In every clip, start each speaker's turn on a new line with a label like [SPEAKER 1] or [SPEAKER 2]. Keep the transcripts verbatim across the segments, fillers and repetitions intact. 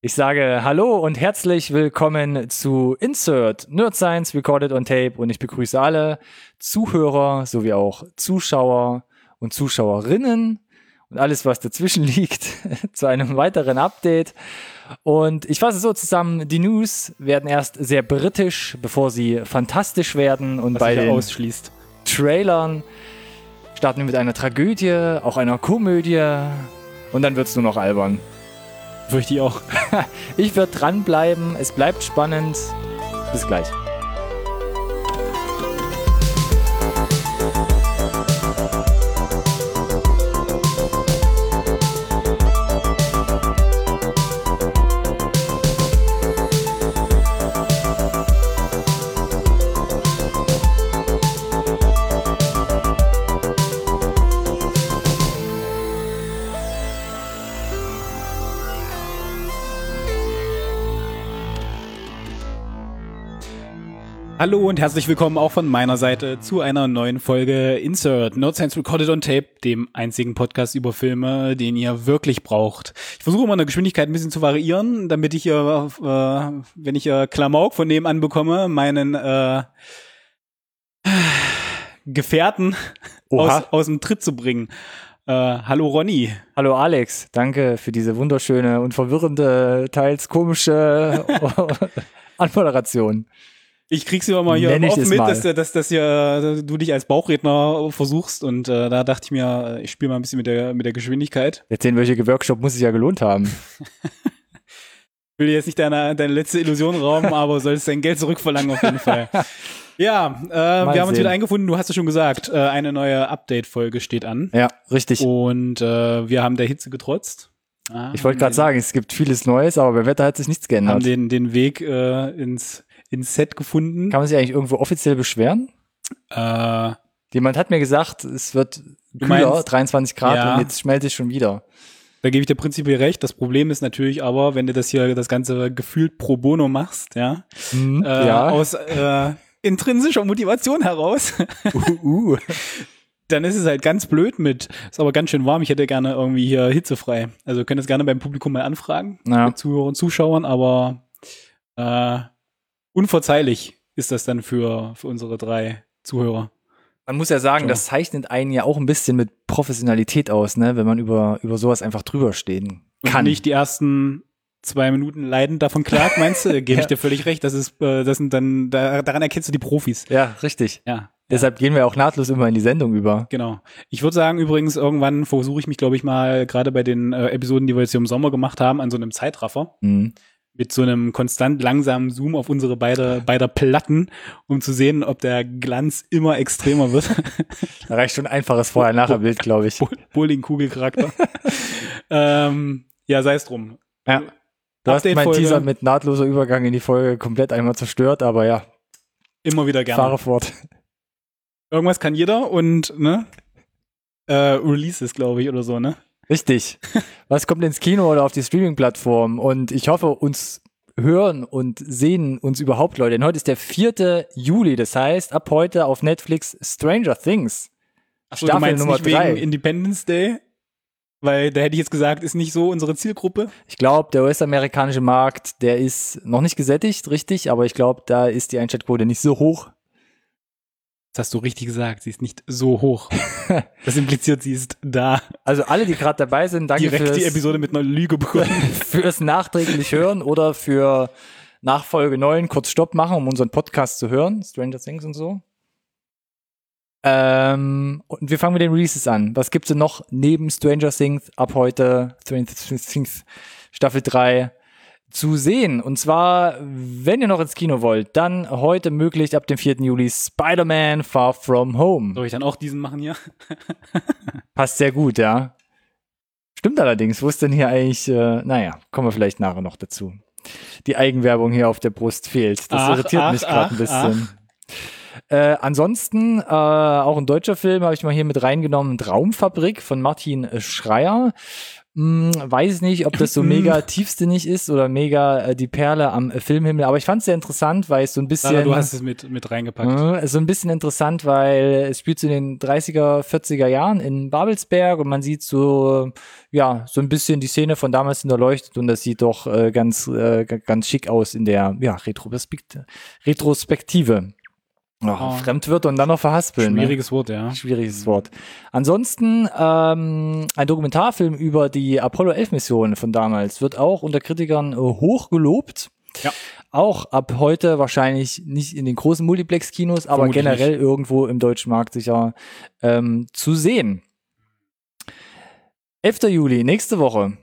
[SPEAKER 1] Ich sage Hallo und herzlich willkommen zu Insert Nerd Science Recorded on Tape und ich begrüße alle Zuhörer sowie auch Zuschauer und Zuschauerinnen und alles, was dazwischen liegt, zu einem weiteren Update. Und ich fasse so zusammen, die News werden erst sehr britisch, bevor sie fantastisch werden und
[SPEAKER 2] was
[SPEAKER 1] bei den
[SPEAKER 2] ausschließt.
[SPEAKER 1] Trailern starten wir mit einer Tragödie, auch einer Komödie und dann wird's nur noch albern.
[SPEAKER 2] Fürchte ich auch.
[SPEAKER 1] Ich werde dranbleiben, es bleibt spannend. Bis gleich.
[SPEAKER 2] Hallo und herzlich willkommen auch von meiner Seite zu einer neuen Folge Insert Nerd Science Recorded on Tape, dem einzigen Podcast über Filme, den ihr wirklich braucht. Ich versuche immer eine Geschwindigkeit ein bisschen zu variieren, damit ich hier, äh, wenn ich äh, Klamauk von nebenan bekomme, meinen äh, Gefährten aus, aus dem Tritt zu bringen. Äh, hallo Ronny.
[SPEAKER 1] Hallo Alex, danke für diese wunderschöne und verwirrende, teils komische Anmoderation.
[SPEAKER 2] Ich krieg's immer mal hier oft mit, dass, dass, dass hier, du dich als Bauchredner versuchst und äh, da dachte ich mir, ich spiele mal ein bisschen mit der, mit der Geschwindigkeit.
[SPEAKER 1] Der zehnwöchige Workshop muss sich ja gelohnt haben.
[SPEAKER 2] Ich will jetzt nicht deine, deine letzte Illusion rauben, aber sollst dein Geld zurückverlangen auf jeden Fall. Ja, äh, wir haben uns wieder eingefunden, du hast es schon gesagt, äh, eine neue Update-Folge steht an.
[SPEAKER 1] Ja, richtig.
[SPEAKER 2] Und äh, wir haben der Hitze getrotzt.
[SPEAKER 1] Ah, ich wollte gerade sagen, es gibt vieles Neues, aber beim Wetter hat sich nichts geändert.
[SPEAKER 2] Haben den, den Weg äh, ins ins Set gefunden.
[SPEAKER 1] Kann man sich eigentlich irgendwo offiziell beschweren?
[SPEAKER 2] Äh,
[SPEAKER 1] Jemand hat mir gesagt, es wird kühler, meinst, dreiundzwanzig Grad ja. Und jetzt schmelzt es schon wieder.
[SPEAKER 2] Da gebe ich dir prinzipiell recht. Das Problem ist natürlich aber, wenn du das hier, das Ganze gefühlt pro bono machst, ja,
[SPEAKER 1] mhm,
[SPEAKER 2] äh,
[SPEAKER 1] ja.
[SPEAKER 2] aus äh, intrinsischer Motivation heraus,
[SPEAKER 1] uh, uh.
[SPEAKER 2] dann ist es halt ganz blöd mit, ist aber ganz schön warm, ich hätte gerne irgendwie hier hitzefrei. Also könnt ihr es gerne beim Publikum mal anfragen,
[SPEAKER 1] ja.
[SPEAKER 2] mit Zuhörern und Zuschauern, aber äh, unverzeihlich ist das dann für, für unsere drei Zuhörer.
[SPEAKER 1] Man muss ja sagen,
[SPEAKER 2] so.
[SPEAKER 1] Das zeichnet einen ja auch ein bisschen mit Professionalität aus, ne, wenn man über, über sowas einfach drüber stehen kann.
[SPEAKER 2] Und nicht die ersten zwei Minuten leidend davon klagt, meinst du? Gebe ja. ich dir völlig recht. Das ist, das sind dann, da, daran erkennst du die Profis.
[SPEAKER 1] Ja, richtig.
[SPEAKER 2] Ja.
[SPEAKER 1] Deshalb gehen wir auch nahtlos immer in die Sendung über.
[SPEAKER 2] Genau. Ich würde sagen, übrigens, irgendwann versuche ich mich, glaube ich, mal, gerade bei den äh, Episoden, die wir jetzt hier im Sommer gemacht haben, an so einem Zeitraffer.
[SPEAKER 1] Mhm.
[SPEAKER 2] Mit so einem konstant langsamen Zoom auf unsere beide, beider Platten, um zu sehen, ob der Glanz immer extremer wird.
[SPEAKER 1] Da reicht schon ein einfaches Vorher-Nachher-Bild, glaube ich.
[SPEAKER 2] Bowling-Kugelcharakter. ähm, ja, sei es drum.
[SPEAKER 1] Ja. Du hast meinen Teaser mit nahtloser Übergang in die Folge komplett einmal zerstört, aber ja.
[SPEAKER 2] Immer wieder gerne.
[SPEAKER 1] Fahre fort.
[SPEAKER 2] Irgendwas kann jeder und, ne? Äh, Releases, glaube ich, oder so, ne?
[SPEAKER 1] Richtig. Was kommt ins Kino oder auf die Streaming-Plattform? Und ich hoffe, uns hören und sehen uns überhaupt Leute. Denn heute ist der vierte Juli. Das heißt, ab heute auf Netflix Stranger Things.
[SPEAKER 2] Achso, Staffel du meinst Nummer nicht drei. Wegen Independence Day? Weil da hätte ich jetzt gesagt, ist nicht so unsere Zielgruppe.
[SPEAKER 1] Ich glaube, der U S-amerikanische Markt, der ist noch nicht gesättigt, richtig. Aber ich glaube, da ist die Einschaltquote nicht so hoch.
[SPEAKER 2] Das hast du richtig gesagt, sie ist nicht so hoch. Das impliziert, sie ist da.
[SPEAKER 1] Also alle, die gerade dabei sind, danke
[SPEAKER 2] Direkt
[SPEAKER 1] fürs,
[SPEAKER 2] die Episode mit einer Lüge bekommen.
[SPEAKER 1] Fürs nachträglich hören oder für Nachfolge neun kurz Stopp machen, um unseren Podcast zu hören, Stranger Things und so. Ähm, und wir fangen mit den Releases an. Was gibt's denn noch neben Stranger Things ab heute, Stranger Things Staffel drei, zu sehen? Und zwar, wenn ihr noch ins Kino wollt, dann heute möglich ab dem vierten Juli Spider-Man Far From Home.
[SPEAKER 2] Soll ich dann auch diesen machen hier?
[SPEAKER 1] Passt sehr gut, ja. Stimmt allerdings, wo ist denn hier eigentlich, äh, naja, kommen wir vielleicht nachher noch dazu. Die Eigenwerbung hier auf der Brust fehlt. Das ach, irritiert ach, mich gerade ein bisschen. Äh, ansonsten, äh, auch ein deutscher Film habe ich mal hier mit reingenommen, Traumfabrik von Martin Schreier. Hm, weiß ich nicht, ob das so mega tiefsinnig ist oder mega äh, die Perle am äh, Filmhimmel, aber ich fand es sehr interessant, weil es so ein bisschen
[SPEAKER 2] Sarah, du hast es mit, mit reingepackt.
[SPEAKER 1] Äh, so ein bisschen interessant, weil es spielt so in den dreißiger, vierziger Jahren in Babelsberg und man sieht so, ja, so ein bisschen die Szene von damals in der Leuchte und das sieht doch äh, ganz, äh, ganz schick aus in der, ja, Retrospekt- Retrospektive. Oh,
[SPEAKER 2] Oh.
[SPEAKER 1] Fremdwörter und dann noch verhaspeln.
[SPEAKER 2] Schwieriges
[SPEAKER 1] ne?
[SPEAKER 2] Wort, ja.
[SPEAKER 1] Schwieriges Wort. Ansonsten ähm, ein Dokumentarfilm über die Apollo elf Mission von damals wird auch unter Kritikern äh, hoch gelobt.
[SPEAKER 2] Ja.
[SPEAKER 1] Auch ab heute wahrscheinlich nicht in den großen Multiplex-Kinos, aber
[SPEAKER 2] Vermutlich
[SPEAKER 1] generell
[SPEAKER 2] nicht.
[SPEAKER 1] irgendwo im deutschen Markt sicher ähm, zu sehen. elfter Juli, nächste Woche.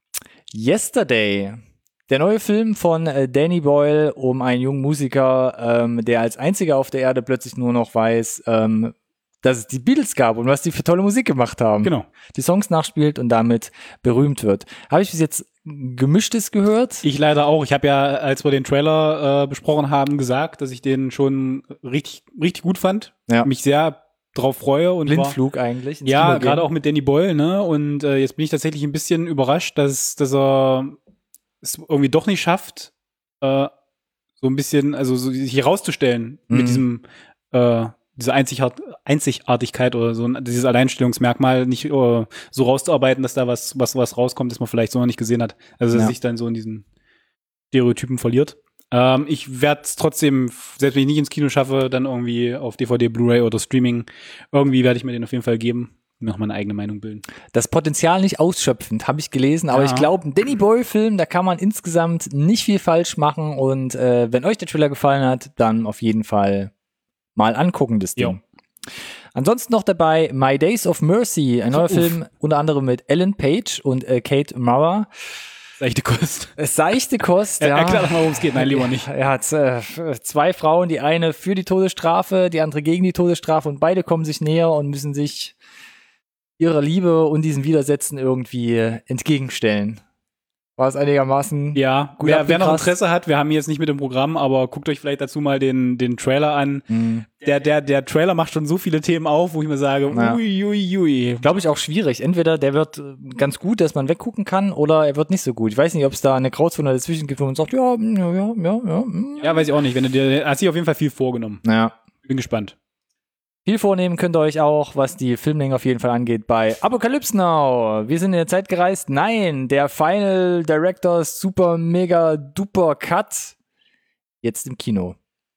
[SPEAKER 1] Yesterday. Der neue Film von äh, Danny Boyle um einen jungen Musiker, ähm, der als einziger auf der Erde plötzlich nur noch weiß, ähm, dass es die Beatles gab und was die für tolle Musik gemacht haben.
[SPEAKER 2] Genau.
[SPEAKER 1] Die Songs nachspielt und damit berühmt wird. Habe ich bis jetzt Gemischtes gehört?
[SPEAKER 2] Ich leider auch. Ich habe ja, als wir den Trailer äh, besprochen haben, gesagt, dass ich den schon richtig, richtig gut fand.
[SPEAKER 1] Ja.
[SPEAKER 2] Mich sehr drauf freue. Und
[SPEAKER 1] Blindflug eigentlich. ins
[SPEAKER 2] Ja,
[SPEAKER 1] Kino gehen.
[SPEAKER 2] gerade auch mit Danny Boyle, ne? Und äh, jetzt bin ich tatsächlich ein bisschen überrascht, dass, dass er es irgendwie doch nicht schafft, äh, so ein bisschen, also so sich herauszustellen
[SPEAKER 1] Mhm.
[SPEAKER 2] mit diesem, äh, diese Einzigart Einzigartigkeit oder so, dieses Alleinstellungsmerkmal nicht äh, so rauszuarbeiten, dass da was, was, was rauskommt, das man vielleicht so noch nicht gesehen hat. Also, dass
[SPEAKER 1] Ja.
[SPEAKER 2] er sich dann so in diesen Stereotypen verliert. Ähm, ich werde es trotzdem, selbst wenn ich nicht ins Kino schaffe, dann irgendwie auf D V D, Blu-ray oder Streaming, irgendwie werde ich mir den auf jeden Fall geben. Noch meine eigene Meinung bilden.
[SPEAKER 1] Das Potenzial nicht ausschöpfend, habe ich gelesen, aber
[SPEAKER 2] Ja.
[SPEAKER 1] ich glaube, ein Danny Boyle-Film, da kann man insgesamt nicht viel falsch machen und äh, wenn euch der Trailer gefallen hat, dann auf jeden Fall mal angucken, das Ding.
[SPEAKER 2] Jo.
[SPEAKER 1] Ansonsten noch dabei My Days of Mercy, ein neuer
[SPEAKER 2] Uff.
[SPEAKER 1] Film, unter anderem mit Ellen Page und äh, Kate Mara.
[SPEAKER 2] Seichte Kost.
[SPEAKER 1] Äh, Seichte Kost,
[SPEAKER 2] Ja.
[SPEAKER 1] ja.
[SPEAKER 2] Erklär doch mal, worum es geht. Nein, lieber nicht.
[SPEAKER 1] Er hat äh, zwei Frauen, die eine für die Todesstrafe, die andere gegen die Todesstrafe und beide kommen sich näher und müssen sich ihrer Liebe und diesen Widersätzen irgendwie entgegenstellen. War es einigermaßen
[SPEAKER 2] Ja,
[SPEAKER 1] gut
[SPEAKER 2] wer, wer noch
[SPEAKER 1] abgegrast?
[SPEAKER 2] Interesse hat, wir haben ihn jetzt nicht mit dem Programm, aber guckt euch vielleicht dazu mal den, den Trailer an.
[SPEAKER 1] Mhm.
[SPEAKER 2] Der, der, der Trailer macht schon so viele Themen auf, wo ich mir sage,
[SPEAKER 1] Ja.
[SPEAKER 2] ui, ui, ui.
[SPEAKER 1] Glaube ich auch schwierig. Entweder der wird äh, ganz gut, dass man weggucken kann, oder er wird nicht so gut. Ich weiß nicht, ob es da eine Grauzone dazwischen gibt, wo man sagt, ja, mm, ja, ja, ja, ja. mm.
[SPEAKER 2] Ja, weiß ich auch nicht. Wenn du dir, hast dich auf jeden Fall viel vorgenommen.
[SPEAKER 1] Ja.
[SPEAKER 2] Bin gespannt.
[SPEAKER 1] Viel vornehmen könnt ihr euch auch, was die Filmlänge auf jeden Fall angeht, bei Apocalypse Now. Wir sind in der Zeit gereist. Nein, der Final Directors Super Mega Duper Cut jetzt im Kino.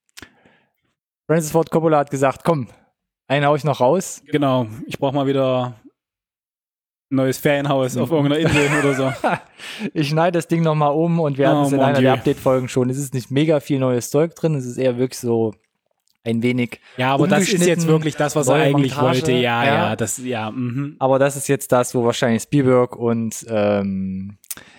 [SPEAKER 1] Francis Ford Coppola hat gesagt, komm, einen hau ich noch raus.
[SPEAKER 2] Genau. Ich brauche mal wieder ein neues Ferienhaus auf irgendeiner Insel oder so.
[SPEAKER 1] Ich schneide das Ding nochmal um und wir hatten
[SPEAKER 2] Oh,
[SPEAKER 1] es in
[SPEAKER 2] mon
[SPEAKER 1] einer
[SPEAKER 2] Dieu.
[SPEAKER 1] der Update-Folgen schon. Es ist nicht mega viel neues Zeug drin, es ist eher wirklich so ein wenig
[SPEAKER 2] Ja, aber das ist jetzt
[SPEAKER 1] umgeschnitten,
[SPEAKER 2] wirklich das, was er
[SPEAKER 1] neue
[SPEAKER 2] eigentlich
[SPEAKER 1] Montage.
[SPEAKER 2] wollte. Ja,
[SPEAKER 1] Ja.
[SPEAKER 2] ja, das, ja, mhm.
[SPEAKER 1] Aber das ist jetzt das, wo wahrscheinlich Spielberg und ähm,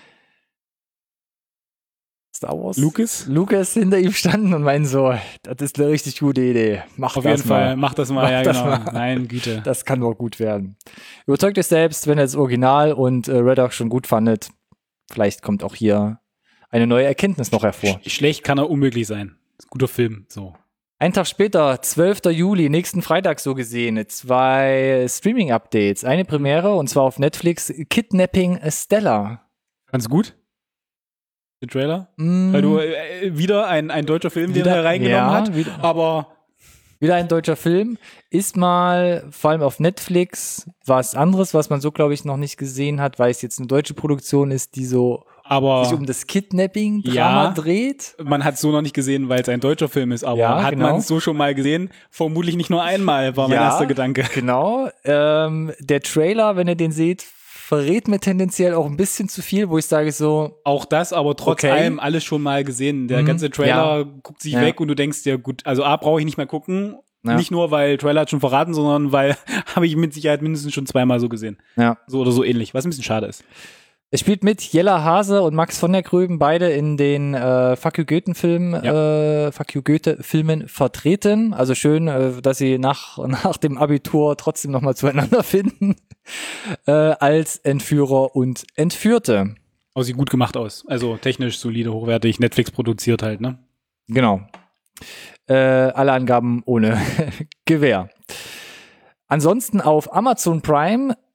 [SPEAKER 1] Star Wars
[SPEAKER 2] Lucas?
[SPEAKER 1] Lucas hinter ihm standen und meinen so, das ist eine richtig gute Idee. Mach
[SPEAKER 2] Auf
[SPEAKER 1] das
[SPEAKER 2] jeden
[SPEAKER 1] mal.
[SPEAKER 2] Fall, mach das mal,
[SPEAKER 1] Mach
[SPEAKER 2] ja,
[SPEAKER 1] das
[SPEAKER 2] genau.
[SPEAKER 1] mal.
[SPEAKER 2] Nein, Güte.
[SPEAKER 1] Das kann doch gut werden. Überzeugt euch selbst, wenn ihr das Original und äh, Red Hawk schon gut fandet. Vielleicht kommt auch hier eine neue Erkenntnis noch hervor.
[SPEAKER 2] Sch- Schlecht kann er unmöglich sein. Ist ein guter Film, so.
[SPEAKER 1] Ein Tag später, zwölfter Juli, nächsten Freitag so gesehen, zwei Streaming-Updates. Eine Premiere, und zwar auf Netflix, Kidnapping Stella.
[SPEAKER 2] Fand's gut? Den Trailer?
[SPEAKER 1] Mm,
[SPEAKER 2] Weil du äh, wieder ein, ein deutscher Film, den
[SPEAKER 1] Wieder-
[SPEAKER 2] er reingenommen
[SPEAKER 1] ja,
[SPEAKER 2] hat.
[SPEAKER 1] wieder-
[SPEAKER 2] Aber
[SPEAKER 1] Wieder ein deutscher Film. Ist mal, vor allem auf Netflix, was anderes, was man so, glaube ich, noch nicht gesehen hat, weil es jetzt eine deutsche Produktion ist, die so
[SPEAKER 2] aber
[SPEAKER 1] sich um das Kidnapping-Drama
[SPEAKER 2] Ja.
[SPEAKER 1] dreht.
[SPEAKER 2] man hat es so noch nicht gesehen, weil es ein deutscher Film ist. Aber
[SPEAKER 1] Ja,
[SPEAKER 2] hat
[SPEAKER 1] genau.
[SPEAKER 2] man es so schon mal gesehen? Vermutlich nicht nur einmal, war mein
[SPEAKER 1] Ja.
[SPEAKER 2] erster Gedanke.
[SPEAKER 1] Genau. Ähm, der Trailer, wenn ihr den seht, verrät mir tendenziell auch ein bisschen zu viel, wo ich sage so,
[SPEAKER 2] Auch das, aber trotz
[SPEAKER 1] Okay.
[SPEAKER 2] allem alles schon mal gesehen. Der
[SPEAKER 1] Mhm.
[SPEAKER 2] ganze Trailer
[SPEAKER 1] Ja.
[SPEAKER 2] guckt sich
[SPEAKER 1] Ja.
[SPEAKER 2] weg und du denkst dir, gut, also A, brauche ich nicht mehr gucken.
[SPEAKER 1] Ja.
[SPEAKER 2] Nicht nur, weil Trailer hat schon verraten, sondern weil habe ich mit Sicherheit mindestens schon zweimal so gesehen.
[SPEAKER 1] ja.
[SPEAKER 2] So oder so ähnlich, was ein bisschen schade ist.
[SPEAKER 1] Es spielt mit Jella Hase und Max von der Gröben, beide in den äh, Fuck You Goethe-Filmen äh, Fuck You Goethe-Filmen vertreten. Also schön, äh, dass sie nach, nach dem Abitur trotzdem nochmal zueinander finden, äh, als Entführer und Entführte.
[SPEAKER 2] Aber sieht gut gemacht aus. Also technisch solide, hochwertig, Netflix produziert halt, ne?
[SPEAKER 1] Genau. Äh, alle Angaben ohne Gewähr. Ansonsten auf Amazon Prime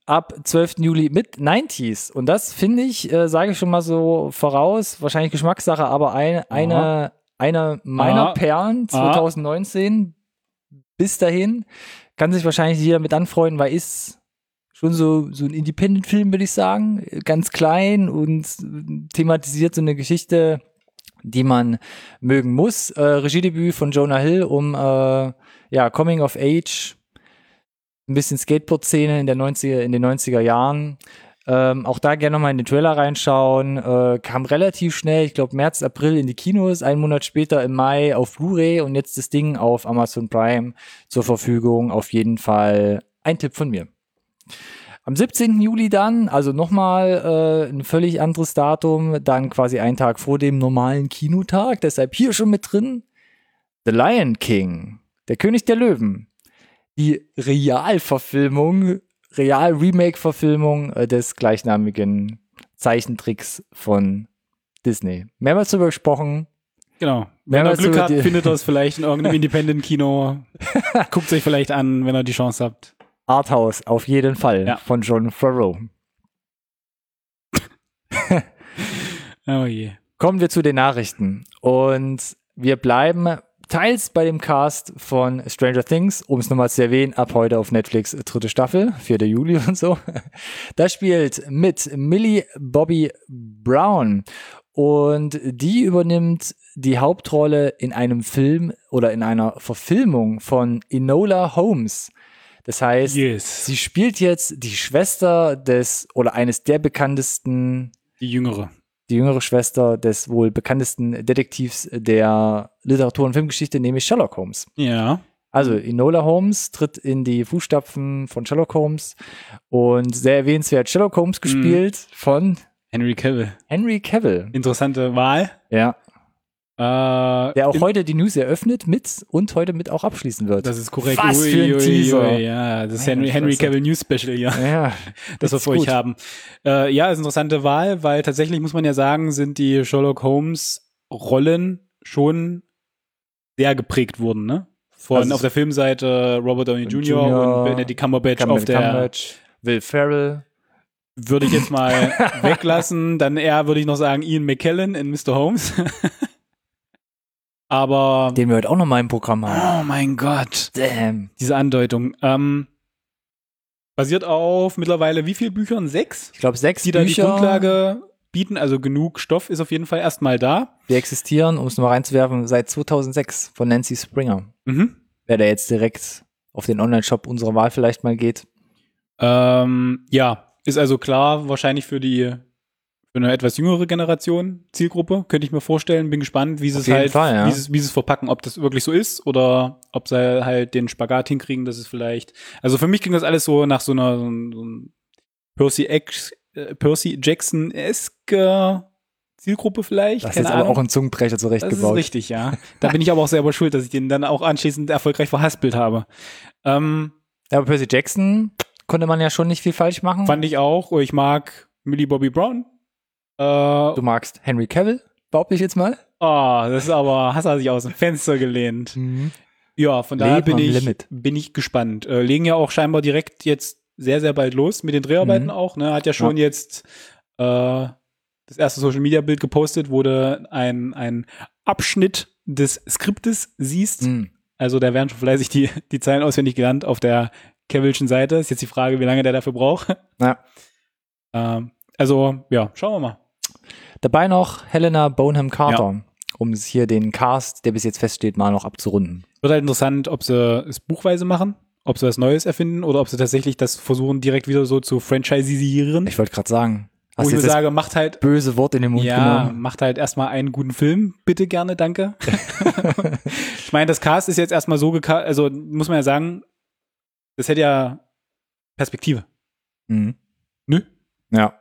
[SPEAKER 1] ab zwölften Juli mit neunziger. Und das finde ich, äh, sage ich schon mal so voraus, wahrscheinlich Geschmackssache, aber ein, eine, eine meiner
[SPEAKER 2] Aha.
[SPEAKER 1] Perlen zwanzig neunzehn bis dahin kann sich wahrscheinlich jeder mit anfreunden, weil ist schon so, so ein Independent-Film, würde ich sagen. Ganz klein und thematisiert so eine Geschichte, die man mögen muss. Äh, Regiedebüt von Jonah Hill um äh, ja, Coming of Age, ein bisschen Skateboard-Szene in der neunziger, in den neunziger Jahren. Ähm, auch da gerne nochmal in den Trailer reinschauen. Äh, kam relativ schnell, ich glaube März, April in die Kinos, einen Monat später im Mai auf Blu-ray und jetzt das Ding auf Amazon Prime zur Verfügung. Auf jeden Fall ein Tipp von mir. Am siebzehnten Juli dann, also nochmal äh, ein völlig anderes Datum, dann quasi einen Tag vor dem normalen Kinotag, deshalb hier schon mit drin, The Lion King, der König der Löwen. Die Realverfilmung, Real-Remake-Verfilmung äh, des gleichnamigen Zeichentricks von Disney. Mehrmals darüber gesprochen.
[SPEAKER 2] Genau. Wenn
[SPEAKER 1] Mehrmals
[SPEAKER 2] ihr Glück
[SPEAKER 1] über
[SPEAKER 2] habt,
[SPEAKER 1] die-
[SPEAKER 2] findet ihr es vielleicht in irgendeinem Independent-Kino. Guckt es euch vielleicht an, wenn ihr die Chance habt.
[SPEAKER 1] Arthouse, auf jeden Fall,
[SPEAKER 2] Ja.
[SPEAKER 1] von Jon Favreau.
[SPEAKER 2] Oh je.
[SPEAKER 1] Kommen wir zu den Nachrichten. Und wir bleiben teils bei dem Cast von Stranger Things, um es nochmal zu erwähnen, ab heute auf Netflix dritte Staffel, vierten Juli und so. Da spielt mit Millie Bobby Brown und die übernimmt die Hauptrolle in einem Film oder in einer Verfilmung von Enola Holmes. Das heißt,
[SPEAKER 2] Yes.
[SPEAKER 1] sie spielt jetzt die Schwester des oder eines der bekanntesten,
[SPEAKER 2] Die Jüngere.
[SPEAKER 1] die jüngere Schwester des wohl bekanntesten Detektivs der Literatur- und Filmgeschichte, nämlich Sherlock Holmes.
[SPEAKER 2] Ja.
[SPEAKER 1] Also Enola Holmes tritt in die Fußstapfen von Sherlock Holmes und sehr erwähnenswert Sherlock Holmes gespielt von
[SPEAKER 2] Henry Cavill.
[SPEAKER 1] Henry Cavill.
[SPEAKER 2] Interessante Wahl.
[SPEAKER 1] Ja,
[SPEAKER 2] Äh,
[SPEAKER 1] der auch
[SPEAKER 2] im-
[SPEAKER 1] heute die News eröffnet mit und heute mit auch abschließen wird.
[SPEAKER 2] Das ist korrekt.
[SPEAKER 1] Was
[SPEAKER 2] Ui,
[SPEAKER 1] für ein
[SPEAKER 2] ui,
[SPEAKER 1] Teaser.
[SPEAKER 2] Ui, ja, das ist
[SPEAKER 1] Meine
[SPEAKER 2] Henry, Henry
[SPEAKER 1] Fresse.
[SPEAKER 2] Cavill News Special hier,
[SPEAKER 1] Ja,
[SPEAKER 2] das wir
[SPEAKER 1] ist
[SPEAKER 2] für euch
[SPEAKER 1] gut.
[SPEAKER 2] haben. Äh, ja, ist eine interessante Wahl, weil tatsächlich muss man ja sagen, sind die Sherlock Holmes Rollen schon sehr geprägt worden, ne? Von
[SPEAKER 1] Also
[SPEAKER 2] auf der Filmseite Robert Downey Junior,
[SPEAKER 1] Junior,
[SPEAKER 2] und Benedict Cumberbatch
[SPEAKER 1] Cumber-
[SPEAKER 2] auf der,
[SPEAKER 1] Cumberbatch, Will Ferrell.
[SPEAKER 2] würde ich jetzt mal weglassen. Dann eher würde ich noch sagen Ian McKellen in Mister Holmes. Aber
[SPEAKER 1] Den wir heute auch noch mal im Programm haben.
[SPEAKER 2] oh mein Gott,
[SPEAKER 1] Damn.
[SPEAKER 2] diese Andeutung. Ähm, basiert auf mittlerweile wie viel Büchern? Sechs?
[SPEAKER 1] Ich glaube, sechs
[SPEAKER 2] Die da die
[SPEAKER 1] Bücher,
[SPEAKER 2] Grundlage bieten, also genug Stoff ist auf jeden Fall erstmal da.
[SPEAKER 1] die existieren, um es nochmal reinzuwerfen, seit zweitausendsechs von Nancy Springer.
[SPEAKER 2] Mhm.
[SPEAKER 1] Wer da jetzt direkt auf den Online-Shop unserer Wahl vielleicht mal geht.
[SPEAKER 2] Ähm, ja, ist also klar, wahrscheinlich für die für eine etwas jüngere Generation, Zielgruppe, könnte ich mir vorstellen. Bin gespannt, wie sie
[SPEAKER 1] Auf
[SPEAKER 2] es
[SPEAKER 1] jeden
[SPEAKER 2] halt,
[SPEAKER 1] Fall, ja.
[SPEAKER 2] wie sie es- wie sie es verpacken, ob das wirklich so ist oder ob sie halt den Spagat hinkriegen, dass es vielleicht, also für mich ging das alles so nach so einer, so ein, so ein Percy, Ex, äh, Percy Jackson-eske Zielgruppe vielleicht.
[SPEAKER 1] Das ist
[SPEAKER 2] Keine
[SPEAKER 1] jetzt aber
[SPEAKER 2] Ahnung.
[SPEAKER 1] auch ein Zungenbrecher
[SPEAKER 2] Das ist
[SPEAKER 1] zurechtgebaut.
[SPEAKER 2] richtig, ja. Da bin ich aber auch selber schuld, dass ich den dann auch anschließend erfolgreich verhaspelt habe. Ähm,
[SPEAKER 1] Ja, aber Percy Jackson konnte man ja schon nicht viel falsch machen.
[SPEAKER 2] fand ich auch. Ich mag Millie Bobby Brown. Äh,
[SPEAKER 1] Du magst Henry Cavill, behaupte ich jetzt mal.
[SPEAKER 2] oh, das ist aber, hast du sich aus dem Fenster gelehnt. Ja, von daher
[SPEAKER 1] Leben
[SPEAKER 2] bin
[SPEAKER 1] am
[SPEAKER 2] ich,
[SPEAKER 1] Limit.
[SPEAKER 2] bin ich gespannt. Äh, legen ja auch scheinbar direkt jetzt sehr, sehr bald los mit den Dreharbeiten
[SPEAKER 1] Mhm.
[SPEAKER 2] auch. Ne? Hat ja schon jetzt äh, das erste Social-Media-Bild gepostet, wo du ein, ein Abschnitt des Skriptes siehst.
[SPEAKER 1] Mhm.
[SPEAKER 2] Also da werden schon fleißig die, die Zeilen auswendig gelernt auf der Cavillschen Seite. Ist jetzt die Frage, wie lange der dafür braucht.
[SPEAKER 1] Ja.
[SPEAKER 2] Ähm, also, ja, schauen wir mal.
[SPEAKER 1] Dabei noch Helena Bonham Carter, um es hier den Cast, der bis jetzt feststeht, mal noch abzurunden.
[SPEAKER 2] Wird halt interessant, ob sie es buchweise machen, ob sie was Neues erfinden oder ob sie tatsächlich das versuchen, direkt wieder so zu franchisisieren.
[SPEAKER 1] Ich wollte gerade sagen,
[SPEAKER 2] Wo
[SPEAKER 1] hast
[SPEAKER 2] ich
[SPEAKER 1] du
[SPEAKER 2] mir
[SPEAKER 1] jetzt das
[SPEAKER 2] sage, macht halt,
[SPEAKER 1] böse Wort in den Mund
[SPEAKER 2] ja,
[SPEAKER 1] genommen?
[SPEAKER 2] macht halt erstmal einen guten Film, bitte gerne, danke. Ich meine, das Cast ist jetzt erstmal so gecast, also muss man ja sagen, das hätte ja Perspektive.
[SPEAKER 1] Mhm.
[SPEAKER 2] Nö.
[SPEAKER 1] Ja.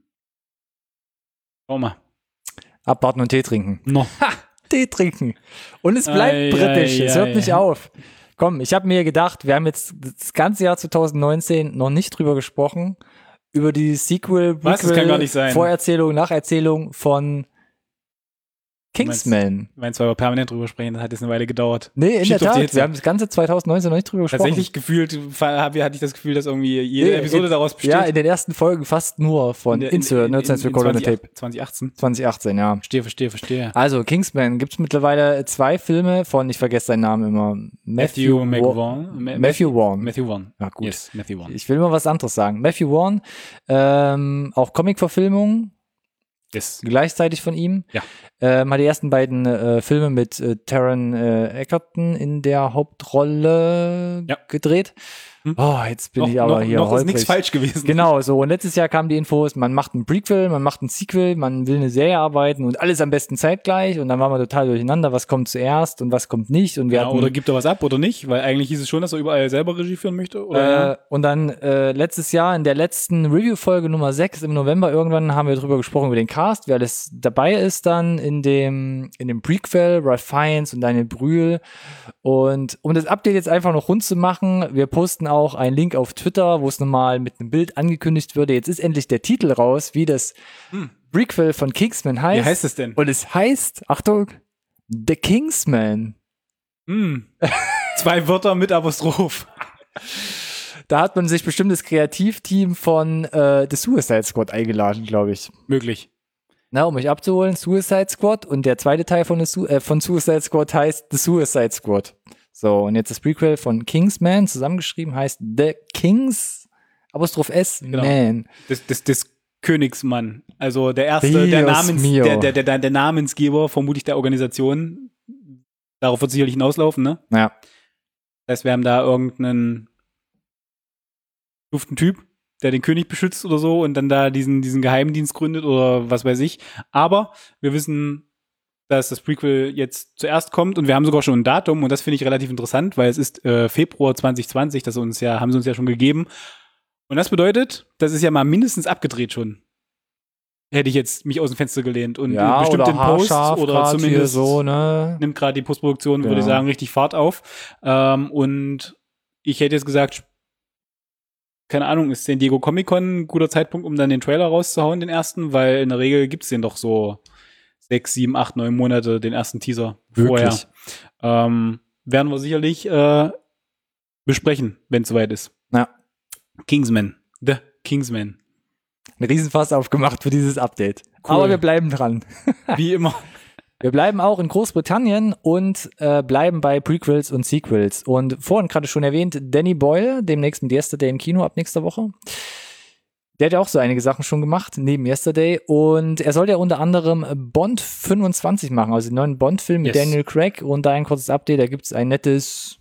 [SPEAKER 2] Schau mal.
[SPEAKER 1] Abwarten und Tee trinken.
[SPEAKER 2] No.
[SPEAKER 1] Tee trinken. Und es bleibt
[SPEAKER 2] Ei,
[SPEAKER 1] britisch.
[SPEAKER 2] ei,
[SPEAKER 1] Es hört
[SPEAKER 2] ei.
[SPEAKER 1] nicht auf. Komm, ich habe mir gedacht, wir haben jetzt das ganze Jahr zwanzig neunzehn noch nicht drüber gesprochen. Über die Sequel,
[SPEAKER 2] Was? Das kann gar nicht sein.
[SPEAKER 1] Vorerzählung, Nacherzählung von Kingsman.
[SPEAKER 2] Ich meine, zwar wir permanent drüber sprechen, das hat jetzt eine Weile gedauert.
[SPEAKER 1] Nee, in
[SPEAKER 2] Schiebt
[SPEAKER 1] der
[SPEAKER 2] auf die
[SPEAKER 1] Tat.
[SPEAKER 2] Hitze.
[SPEAKER 1] Wir haben das ganze zwanzig neunzehn noch nicht drüber gesprochen.
[SPEAKER 2] Tatsächlich gefühlt hatte ich das Gefühl, dass irgendwie jede
[SPEAKER 1] Nee,
[SPEAKER 2] Episode
[SPEAKER 1] in,
[SPEAKER 2] daraus besteht.
[SPEAKER 1] Ja, in den ersten Folgen fast nur von
[SPEAKER 2] In der- in-
[SPEAKER 1] Insert,
[SPEAKER 2] in-
[SPEAKER 1] Nerd Science
[SPEAKER 2] in- in
[SPEAKER 1] Recorded on
[SPEAKER 2] zwanzig
[SPEAKER 1] Tape.
[SPEAKER 2] zwanzig achtzehn.
[SPEAKER 1] zwanzig achtzehn, ja.
[SPEAKER 2] Verstehe, verstehe, verstehe.
[SPEAKER 1] Also, Kingsman gibt's mittlerweile zwei Filme von, ich vergesse seinen Namen immer,
[SPEAKER 2] Matthew
[SPEAKER 1] Wa-
[SPEAKER 2] McVaughn. Ma-
[SPEAKER 1] Matthew Vaughn.
[SPEAKER 2] Matthew Vaughn.
[SPEAKER 1] Ja, gut.
[SPEAKER 2] Yes, Matthew Vaughn.
[SPEAKER 1] Ich will mal was anderes sagen. Matthew Vaughn, ähm, auch Comic-Verfilmung,
[SPEAKER 2] Yes.
[SPEAKER 1] gleichzeitig von ihm.
[SPEAKER 2] Ja.
[SPEAKER 1] Ähm, hat die ersten beiden äh, Filme mit äh, Taron äh, Egerton in der Hauptrolle
[SPEAKER 2] Ja.
[SPEAKER 1] gedreht.
[SPEAKER 2] Hm.
[SPEAKER 1] Oh, jetzt bin
[SPEAKER 2] noch,
[SPEAKER 1] ich aber
[SPEAKER 2] noch,
[SPEAKER 1] hier
[SPEAKER 2] noch ist
[SPEAKER 1] holprig.
[SPEAKER 2] nichts falsch gewesen.
[SPEAKER 1] Genau, so. Und letztes Jahr kamen die Infos, man macht ein Prequel, man macht ein Sequel, man will eine Serie arbeiten und alles am besten zeitgleich. Und dann waren wir total durcheinander, was kommt zuerst und was kommt nicht. Und wir
[SPEAKER 2] Genau,
[SPEAKER 1] hatten,
[SPEAKER 2] oder gibt er was ab oder nicht? Weil eigentlich hieß es schon, dass er überall selber Regie führen möchte. Oder?
[SPEAKER 1] Äh, und dann äh, letztes Jahr in der letzten Review-Folge Nummer sechs im November irgendwann haben wir drüber gesprochen, über den Cast, wer alles dabei ist dann in dem in dem Prequel, Ralph Fiennes und Daniel Brühl. Und um das Update jetzt einfach noch rund zu machen, wir posten auch einen Link auf Twitter, wo es nochmal mit einem Bild angekündigt würde. Jetzt ist endlich der Titel raus, wie das
[SPEAKER 2] Hm.
[SPEAKER 1] Prequel von Kingsman heißt.
[SPEAKER 2] Wie heißt es denn?
[SPEAKER 1] Und es heißt, Achtung, The Kingsman.
[SPEAKER 2] Hm. Zwei Wörter mit Apostroph.
[SPEAKER 1] Da hat man sich bestimmt das Kreativteam von äh, The Suicide Squad eingeladen, glaube ich.
[SPEAKER 2] Möglich.
[SPEAKER 1] Na, um mich abzuholen, Suicide Squad und der zweite Teil von, Su äh, von Suicide Squad heißt The Suicide Squad. So, und jetzt das Prequel von Kingsman zusammengeschrieben heißt The Kings, Apostroph S,
[SPEAKER 2] Genau.
[SPEAKER 1] Man.
[SPEAKER 2] Das, das, das Königsmann. Also der erste,
[SPEAKER 1] Dios
[SPEAKER 2] der, Namens,
[SPEAKER 1] mio.
[SPEAKER 2] der, der, der, der Namensgeber, vermutlich der Organisation. Darauf wird sicherlich hinauslaufen, ne?
[SPEAKER 1] Ja.
[SPEAKER 2] Das heißt, wir haben da irgendeinen duften Typ, der den König beschützt oder so und dann da diesen, diesen Geheimdienst gründet oder was weiß ich. Aber wir wissen, dass das Prequel jetzt zuerst kommt und wir haben sogar schon ein Datum und das finde ich relativ interessant, weil es ist äh, Februar zwanzig zwanzig, das uns ja, haben sie uns ja schon gegeben. Und das bedeutet, das ist ja mal mindestens abgedreht schon. Hätte ich jetzt mich aus dem Fenster gelehnt und
[SPEAKER 1] Ja,
[SPEAKER 2] äh, bestimmt
[SPEAKER 1] oder
[SPEAKER 2] den Post
[SPEAKER 1] haarscharf
[SPEAKER 2] oder
[SPEAKER 1] grad
[SPEAKER 2] zumindest
[SPEAKER 1] hier so, ne?
[SPEAKER 2] nimmt gerade die Postproduktion, würde ich
[SPEAKER 1] Genau.
[SPEAKER 2] sagen, richtig Fahrt auf. Ähm, und ich hätte jetzt gesagt, keine Ahnung, ist San Diego Comic-Con ein guter Zeitpunkt, um dann den Trailer rauszuhauen, den ersten? Weil in der Regel gibt's den doch so sechs, sieben, acht, neun Monate, den ersten Teaser
[SPEAKER 1] Wirklich?
[SPEAKER 2] vorher. Ähm, werden wir sicherlich äh, besprechen, wenn es soweit ist.
[SPEAKER 1] Ja.
[SPEAKER 2] Kingsman. The Kingsman.
[SPEAKER 1] Ein Riesenfass aufgemacht für dieses Update.
[SPEAKER 2] Cool.
[SPEAKER 1] Aber wir bleiben dran.
[SPEAKER 2] Wie immer.
[SPEAKER 1] Wir bleiben auch in Großbritannien und äh, bleiben bei Prequels und Sequels. Und vorhin gerade schon erwähnt, Danny Boyle, demnächst mit Yesterday im Kino ab nächster Woche. Der hat ja auch so einige Sachen schon gemacht, neben Yesterday. Und er soll ja unter anderem Bond fünfundzwanzig machen, also den neuen Bond-Film mit
[SPEAKER 2] Yes.
[SPEAKER 1] Daniel Craig. Und da ein kurzes Update, da gibt es ein nettes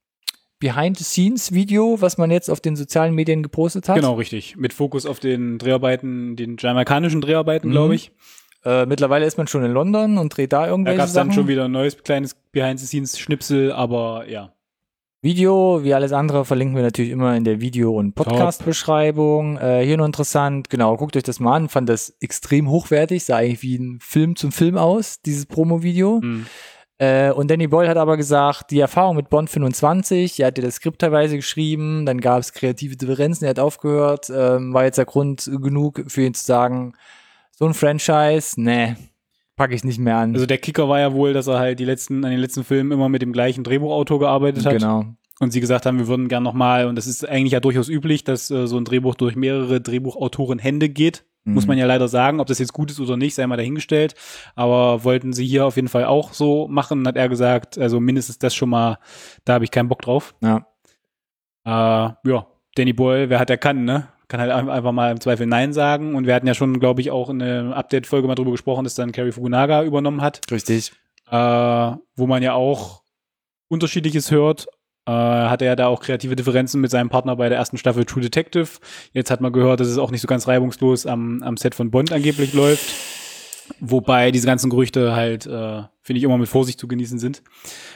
[SPEAKER 1] Behind-the-Scenes-Video, was man jetzt auf den sozialen Medien gepostet hat.
[SPEAKER 2] Genau, richtig. Mit Fokus auf den Dreharbeiten, den jamaikanischen Dreharbeiten,
[SPEAKER 1] Mhm.
[SPEAKER 2] glaube ich.
[SPEAKER 1] Äh, mittlerweile ist man schon in London und dreht da
[SPEAKER 2] Da
[SPEAKER 1] irgendwelche
[SPEAKER 2] gab es
[SPEAKER 1] Sachen.
[SPEAKER 2] dann schon wieder ein neues kleines Behind-the-Scenes-Schnipsel, aber ja.
[SPEAKER 1] Video, wie alles andere, verlinken wir natürlich immer in der Video- und Podcast-Beschreibung. Äh, hier nur interessant, genau, guckt euch das mal an, fand das extrem hochwertig, sah eigentlich wie ein Film zum Film aus, dieses Promo-Video.
[SPEAKER 2] Hm.
[SPEAKER 1] Äh, und Danny Boyle hat aber gesagt, die Erfahrung mit Bond fünfundzwanzig, er hatte das Skript teilweise geschrieben, dann gab es kreative Differenzen, er hat aufgehört, ähm, war jetzt der Grund genug für ihn zu sagen, so ein Franchise, nee, packe ich nicht mehr an.
[SPEAKER 2] Also der Kicker war ja wohl, dass er halt die letzten, an den letzten Filmen immer mit dem gleichen Drehbuchautor gearbeitet hat.
[SPEAKER 1] Genau.
[SPEAKER 2] Und sie gesagt haben, wir würden gern nochmal, und das ist eigentlich ja durchaus üblich, dass äh, so ein Drehbuch durch mehrere Drehbuchautoren Hände geht.
[SPEAKER 1] Mhm.
[SPEAKER 2] Muss man ja leider sagen, ob das jetzt gut ist oder nicht, sei mal dahingestellt. Aber wollten sie hier auf jeden Fall auch so machen, hat er gesagt, also mindestens das schon mal, da habe ich keinen Bock drauf.
[SPEAKER 1] Ja.
[SPEAKER 2] Äh, ja, Danny Boyle, wer hat, der kann, ne? Kann halt ein- einfach mal im Zweifel Nein sagen. Und wir hatten ja schon, glaube ich, auch in einer Update-Folge mal drüber gesprochen, dass dann Cary Fukunaga übernommen hat.
[SPEAKER 1] Richtig.
[SPEAKER 2] Äh, wo man ja auch Unterschiedliches hört. Äh, hatte er da auch kreative Differenzen mit seinem Partner bei der ersten Staffel True Detective. Jetzt hat man gehört, dass es auch nicht so ganz reibungslos am, am Set von Bond angeblich läuft. Wobei diese ganzen Gerüchte halt, äh, finde ich, immer mit Vorsicht zu genießen sind.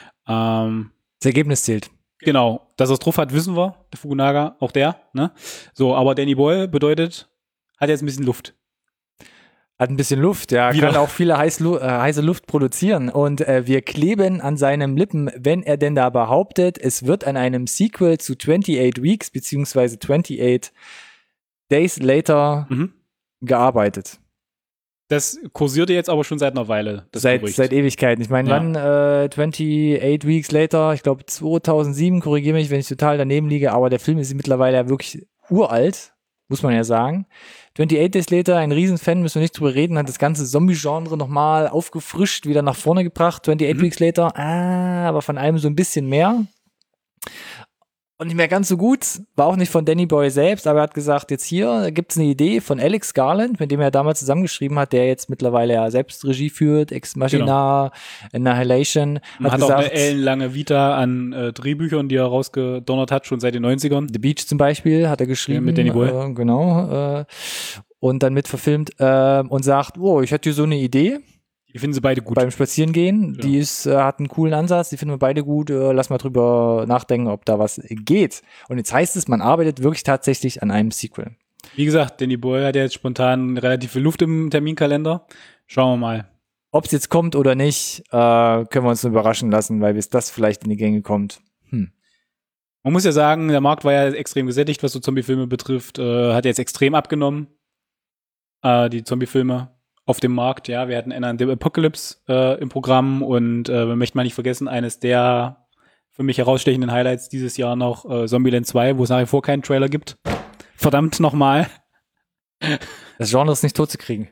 [SPEAKER 2] Ähm,
[SPEAKER 1] Das Ergebnis zählt.
[SPEAKER 2] genau, dass er es drauf hat, wissen wir. Der Fukunaga, auch der. Ne? So, aber Danny Boyle bedeutet, hat jetzt ein bisschen Luft.
[SPEAKER 1] Hat ein bisschen Luft, ja,
[SPEAKER 2] Wieder.
[SPEAKER 1] kann auch viele heiß, Lu- äh, heiße Luft produzieren. Und äh, wir kleben an seinen Lippen, wenn er denn da behauptet, es wird an einem Sequel zu twenty-eight Weeks beziehungsweise twenty-eight Days Later
[SPEAKER 2] Mhm.
[SPEAKER 1] gearbeitet.
[SPEAKER 2] Das kursierte jetzt aber schon seit einer Weile. Das
[SPEAKER 1] seit,
[SPEAKER 2] Gerücht.
[SPEAKER 1] seit Ewigkeiten. Ich meine,
[SPEAKER 2] Ja.
[SPEAKER 1] wann? Äh, twenty-eight Weeks Later, ich glaube zweitausendsieben, korrigiere mich, wenn ich total daneben liege, aber der Film ist mittlerweile ja wirklich uralt, muss man ja sagen. twenty-eight Days Later, ein Riesenfan, müssen wir nicht drüber reden, hat das ganze Zombie-Genre nochmal aufgefrischt, wieder nach vorne gebracht. twenty-eight
[SPEAKER 2] Mhm.
[SPEAKER 1] Weeks Later, ah, aber von allem so ein bisschen mehr. Und nicht mehr ganz so gut, war auch nicht von Danny Boyle selbst, aber er hat gesagt, jetzt hier gibt's eine Idee von Alex Garland, mit dem er damals zusammengeschrieben hat, der jetzt mittlerweile ja selbst Regie führt, Ex Machina, Annihilation.
[SPEAKER 2] Man
[SPEAKER 1] Hat
[SPEAKER 2] hat
[SPEAKER 1] gesagt,
[SPEAKER 2] auch eine ellenlange Vita an äh, Drehbüchern, die er rausgedonnert hat, schon seit den neunzigern.
[SPEAKER 1] The Beach zum Beispiel hat er geschrieben.
[SPEAKER 2] Ja, mit Danny Boyle.
[SPEAKER 1] Äh, genau. Äh, und dann mitverfilmt äh, und sagt, oh, ich hatte hier so eine Idee
[SPEAKER 2] Die finden sie beide gut.
[SPEAKER 1] beim Spazierengehen.
[SPEAKER 2] Ja.
[SPEAKER 1] Die ist, äh, hat einen coolen Ansatz, die finden wir beide gut. Äh, lass mal drüber nachdenken, ob da was geht. Und jetzt heißt es, man arbeitet wirklich tatsächlich an einem Sequel.
[SPEAKER 2] Wie gesagt, Danny Boyle hat ja jetzt spontan relativ viel Luft im Terminkalender. Schauen wir mal.
[SPEAKER 1] Ob es jetzt kommt oder nicht, äh, können wir uns nur überraschen lassen, weil bis das vielleicht in die Gänge kommt. Hm.
[SPEAKER 2] Man muss ja sagen, der Markt war ja extrem gesättigt, was so Zombie-Filme betrifft. Äh, hat jetzt extrem abgenommen. Äh, die Zombie-Filme auf dem Markt, ja. Wir hatten Enter the Apocalypse äh, im Programm und äh, wir möchten mal nicht vergessen, eines der für mich herausstechenden Highlights dieses Jahr noch äh, Zombieland zwei, wo es nach wie vor keinen Trailer gibt. Verdammt nochmal.
[SPEAKER 1] Das Genre ist nicht tot zu kriegen.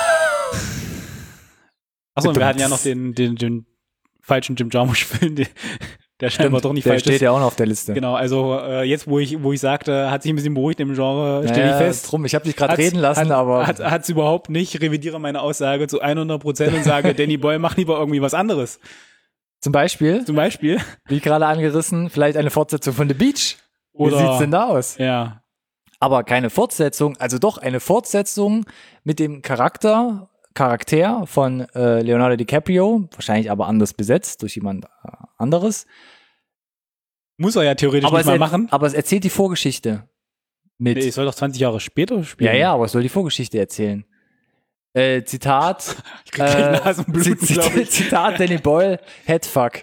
[SPEAKER 2] Achso, und wir hatten ja noch den, den, den falschen Jim Jarmusch-Film, der, der scheinbar doch nicht
[SPEAKER 1] Der
[SPEAKER 2] falsch
[SPEAKER 1] steht
[SPEAKER 2] ist.
[SPEAKER 1] ja auch noch auf der Liste.
[SPEAKER 2] Genau, also äh, jetzt, wo ich, wo ich sagte, hat sich ein bisschen beruhigt im Genre, stelle
[SPEAKER 1] Naja,
[SPEAKER 2] ich fest.
[SPEAKER 1] Drum, ich habe dich gerade
[SPEAKER 2] Hat's-
[SPEAKER 1] reden lassen,
[SPEAKER 2] hat,
[SPEAKER 1] aber
[SPEAKER 2] Hat hat's überhaupt nicht, revidiere meine Aussage zu hundert Prozent und sage, Danny Boyle, mach lieber irgendwie was anderes.
[SPEAKER 1] zum Beispiel,
[SPEAKER 2] Zum Beispiel.
[SPEAKER 1] wie gerade angerissen, vielleicht eine Fortsetzung von The Beach. Wie
[SPEAKER 2] Oder-
[SPEAKER 1] sieht's denn da aus?
[SPEAKER 2] Ja.
[SPEAKER 1] Aber keine Fortsetzung, also doch eine Fortsetzung mit dem Charakter, Charakter von äh, Leonardo DiCaprio, wahrscheinlich aber anders besetzt durch jemand äh, anderes.
[SPEAKER 2] Muss er ja theoretisch
[SPEAKER 1] Aber
[SPEAKER 2] nicht
[SPEAKER 1] es,
[SPEAKER 2] mal
[SPEAKER 1] er,
[SPEAKER 2] machen.
[SPEAKER 1] aber es erzählt die Vorgeschichte mit.
[SPEAKER 2] Nee, es soll doch zwanzig Jahre später spielen.
[SPEAKER 1] ja, ja, aber es soll die Vorgeschichte erzählen. Äh, Zitat,
[SPEAKER 2] Ich krieg gleich
[SPEAKER 1] äh,
[SPEAKER 2] Nasenbluten,
[SPEAKER 1] Zit-
[SPEAKER 2] glaub ich.
[SPEAKER 1] Zitat Danny Boyle, Headfuck.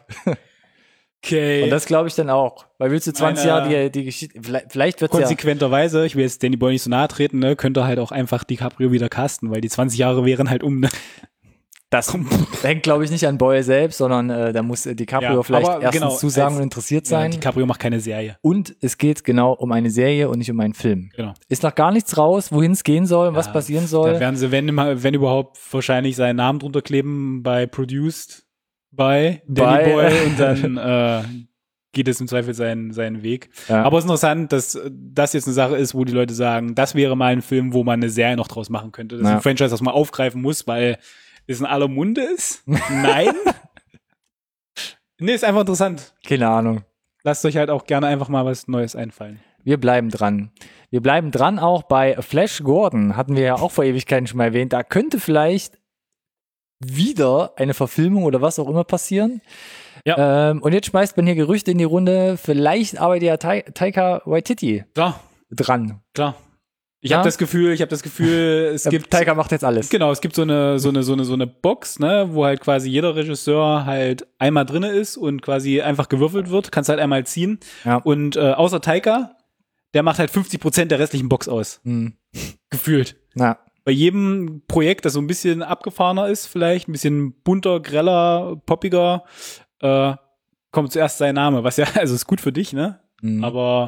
[SPEAKER 2] Okay.
[SPEAKER 1] Und das glaube ich dann auch. Weil willst du zwanzig
[SPEAKER 2] Meine-
[SPEAKER 1] Jahre die, die Geschichte, vielleicht, vielleicht wird's ja,
[SPEAKER 2] Konsequenterweise, ich will jetzt Danny Boyle nicht so nahe treten, ne, könnte halt auch einfach DiCaprio wieder casten, weil die zwanzig Jahre wären halt um, ne?
[SPEAKER 1] das hängt glaube ich nicht an Boyle selbst, sondern äh, da muss äh, DiCaprio
[SPEAKER 2] Ja,
[SPEAKER 1] vielleicht
[SPEAKER 2] aber
[SPEAKER 1] erstens
[SPEAKER 2] genau,
[SPEAKER 1] zusagen
[SPEAKER 2] als-
[SPEAKER 1] und interessiert
[SPEAKER 2] Ja,
[SPEAKER 1] sein.
[SPEAKER 2] DiCaprio macht keine Serie.
[SPEAKER 1] Und es geht genau um eine Serie und nicht um einen Film.
[SPEAKER 2] Genau.
[SPEAKER 1] Ist noch gar nichts raus, wohin es gehen soll, was
[SPEAKER 2] Ja,
[SPEAKER 1] passieren
[SPEAKER 2] Da
[SPEAKER 1] soll.
[SPEAKER 2] werden sie, wenn, immer- wenn überhaupt, wahrscheinlich seinen Namen drunter kleben bei Produced by Danny
[SPEAKER 1] Bei-
[SPEAKER 2] Boyle und dann äh, geht es im Zweifel seinen, seinen Weg.
[SPEAKER 1] Ja.
[SPEAKER 2] Aber es ist interessant, dass das jetzt eine Sache ist, wo die Leute sagen, das wäre mal ein Film, wo man eine Serie noch draus machen könnte. Das ist
[SPEAKER 1] Ja.
[SPEAKER 2] ein Franchise, das man aufgreifen muss, weil es in aller Munde ist. Nein. Nee, ist einfach interessant.
[SPEAKER 1] Keine Ahnung.
[SPEAKER 2] Lasst euch halt auch gerne einfach mal was Neues einfallen.
[SPEAKER 1] Wir bleiben dran. Wir bleiben dran auch bei Flash Gordon. Hatten wir ja auch vor Ewigkeiten schon mal erwähnt. Da könnte vielleicht wieder eine Verfilmung oder was auch immer passieren.
[SPEAKER 2] Ja.
[SPEAKER 1] Ähm, und jetzt schmeißt man hier Gerüchte in die Runde. Vielleicht arbeitet ja Ta- Taika Waititi
[SPEAKER 2] Klar,
[SPEAKER 1] dran.
[SPEAKER 2] klar. Ich
[SPEAKER 1] Ja?
[SPEAKER 2] habe das Gefühl, ich habe das Gefühl, es
[SPEAKER 1] Äh,
[SPEAKER 2] gibt
[SPEAKER 1] Taika macht jetzt alles.
[SPEAKER 2] Genau, es gibt so eine so eine so eine so eine Box, ne, wo halt quasi jeder Regisseur halt einmal drinne ist und quasi einfach gewürfelt wird, kannst halt einmal ziehen
[SPEAKER 1] Ja.
[SPEAKER 2] und äh, außer Taika, der macht halt fünfzig Prozent der restlichen Box aus,
[SPEAKER 1] Hm.
[SPEAKER 2] gefühlt.
[SPEAKER 1] Na,
[SPEAKER 2] Bei jedem Projekt, das so ein bisschen abgefahrener ist, vielleicht ein bisschen bunter, greller, poppiger, äh, kommt zuerst sein Name, was ja also ist gut für dich, ne?
[SPEAKER 1] hm.
[SPEAKER 2] Aber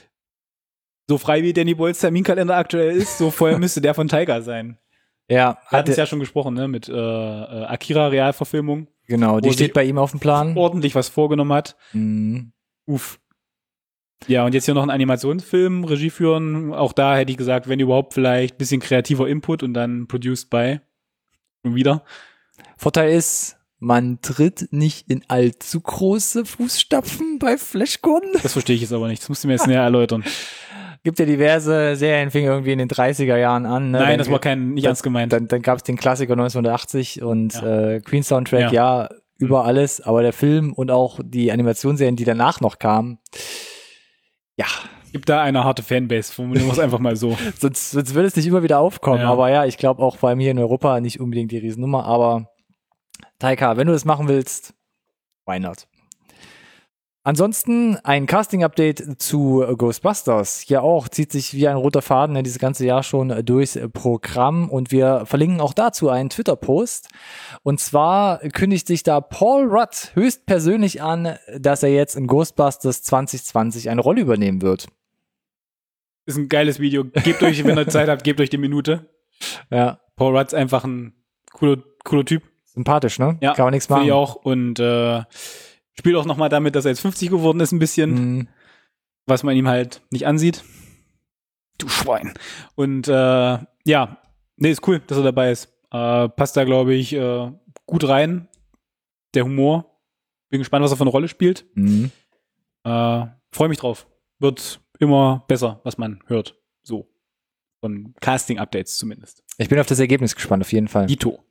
[SPEAKER 2] so frei wie Danny Boyles Terminkalender aktuell ist, so voll müsste der von Taika sein.
[SPEAKER 1] ja,
[SPEAKER 2] Wir hatten
[SPEAKER 1] hatte,
[SPEAKER 2] es ja schon gesprochen, ne, mit äh, äh, Akira-Realverfilmung,
[SPEAKER 1] genau, die
[SPEAKER 2] wo
[SPEAKER 1] steht
[SPEAKER 2] sich
[SPEAKER 1] bei ihm auf dem Plan.
[SPEAKER 2] ordentlich was vorgenommen hat.
[SPEAKER 1] Hm.
[SPEAKER 2] Uff. Ja, und jetzt hier noch einen Animationsfilm, Regie führen. Auch da hätte ich gesagt, wenn überhaupt vielleicht ein bisschen kreativer Input und dann produced by. Schon wieder.
[SPEAKER 1] Vorteil ist, man tritt nicht in allzu große Fußstapfen bei Flash Gordon.
[SPEAKER 2] Das verstehe ich jetzt aber nicht. Das musst du mir jetzt näher erläutern.
[SPEAKER 1] Gibt ja diverse Serien, fingen irgendwie in den dreißiger Jahren an. Ne?
[SPEAKER 2] Nein,
[SPEAKER 1] Dann-
[SPEAKER 2] das war kein, nicht
[SPEAKER 1] dann-
[SPEAKER 2] ernst gemeint.
[SPEAKER 1] Dann, dann gab es den Klassiker neunzehnhundertachtzig und
[SPEAKER 2] Ja.
[SPEAKER 1] äh, Queen Soundtrack,
[SPEAKER 2] Ja.
[SPEAKER 1] ja, über alles. Aber der Film und auch die Animationsserien, die danach noch kamen, ja,
[SPEAKER 2] Gibt da eine harte Fanbase, formulieren wir es einfach mal so.
[SPEAKER 1] sonst, sonst würde es nicht immer wieder aufkommen.
[SPEAKER 2] Ja.
[SPEAKER 1] Aber ja, ich glaube auch vor allem hier in Europa nicht unbedingt die Riesennummer. Aber Taika, wenn du das machen willst, why not? Ansonsten ein Casting-Update zu Ghostbusters. Hier auch, zieht sich wie ein roter Faden ne, dieses ganze Jahr schon durchs Programm und wir verlinken auch dazu einen Twitter-Post. Und zwar kündigt sich da Paul Rudd höchstpersönlich an, dass er jetzt in Ghostbusters zwanzig zwanzig eine Rolle übernehmen wird.
[SPEAKER 2] Ist ein geiles Video. Gebt euch, wenn ihr Zeit habt, gebt euch die Minute.
[SPEAKER 1] Ja.
[SPEAKER 2] Paul Rudd ist einfach ein cooler, cooler Typ.
[SPEAKER 1] Sympathisch, ne?
[SPEAKER 2] Ja,
[SPEAKER 1] kann man nichts machen.
[SPEAKER 2] Ich auch. Und äh, spielt auch nochmal damit, dass er jetzt fünfzig geworden ist, ein bisschen. Mhm. Was man ihm halt nicht ansieht. Du Schwein. Und äh, ja, nee, ist cool, dass er dabei ist. Äh, passt da, glaube ich, äh, gut rein. Der Humor. Bin gespannt, was er für eine Rolle spielt.
[SPEAKER 1] Mhm.
[SPEAKER 2] Äh, Freue mich drauf. Wird immer besser, was man hört. So. Von Casting-Updates zumindest.
[SPEAKER 1] Ich bin auf das Ergebnis gespannt, auf jeden Fall.
[SPEAKER 2] Dito.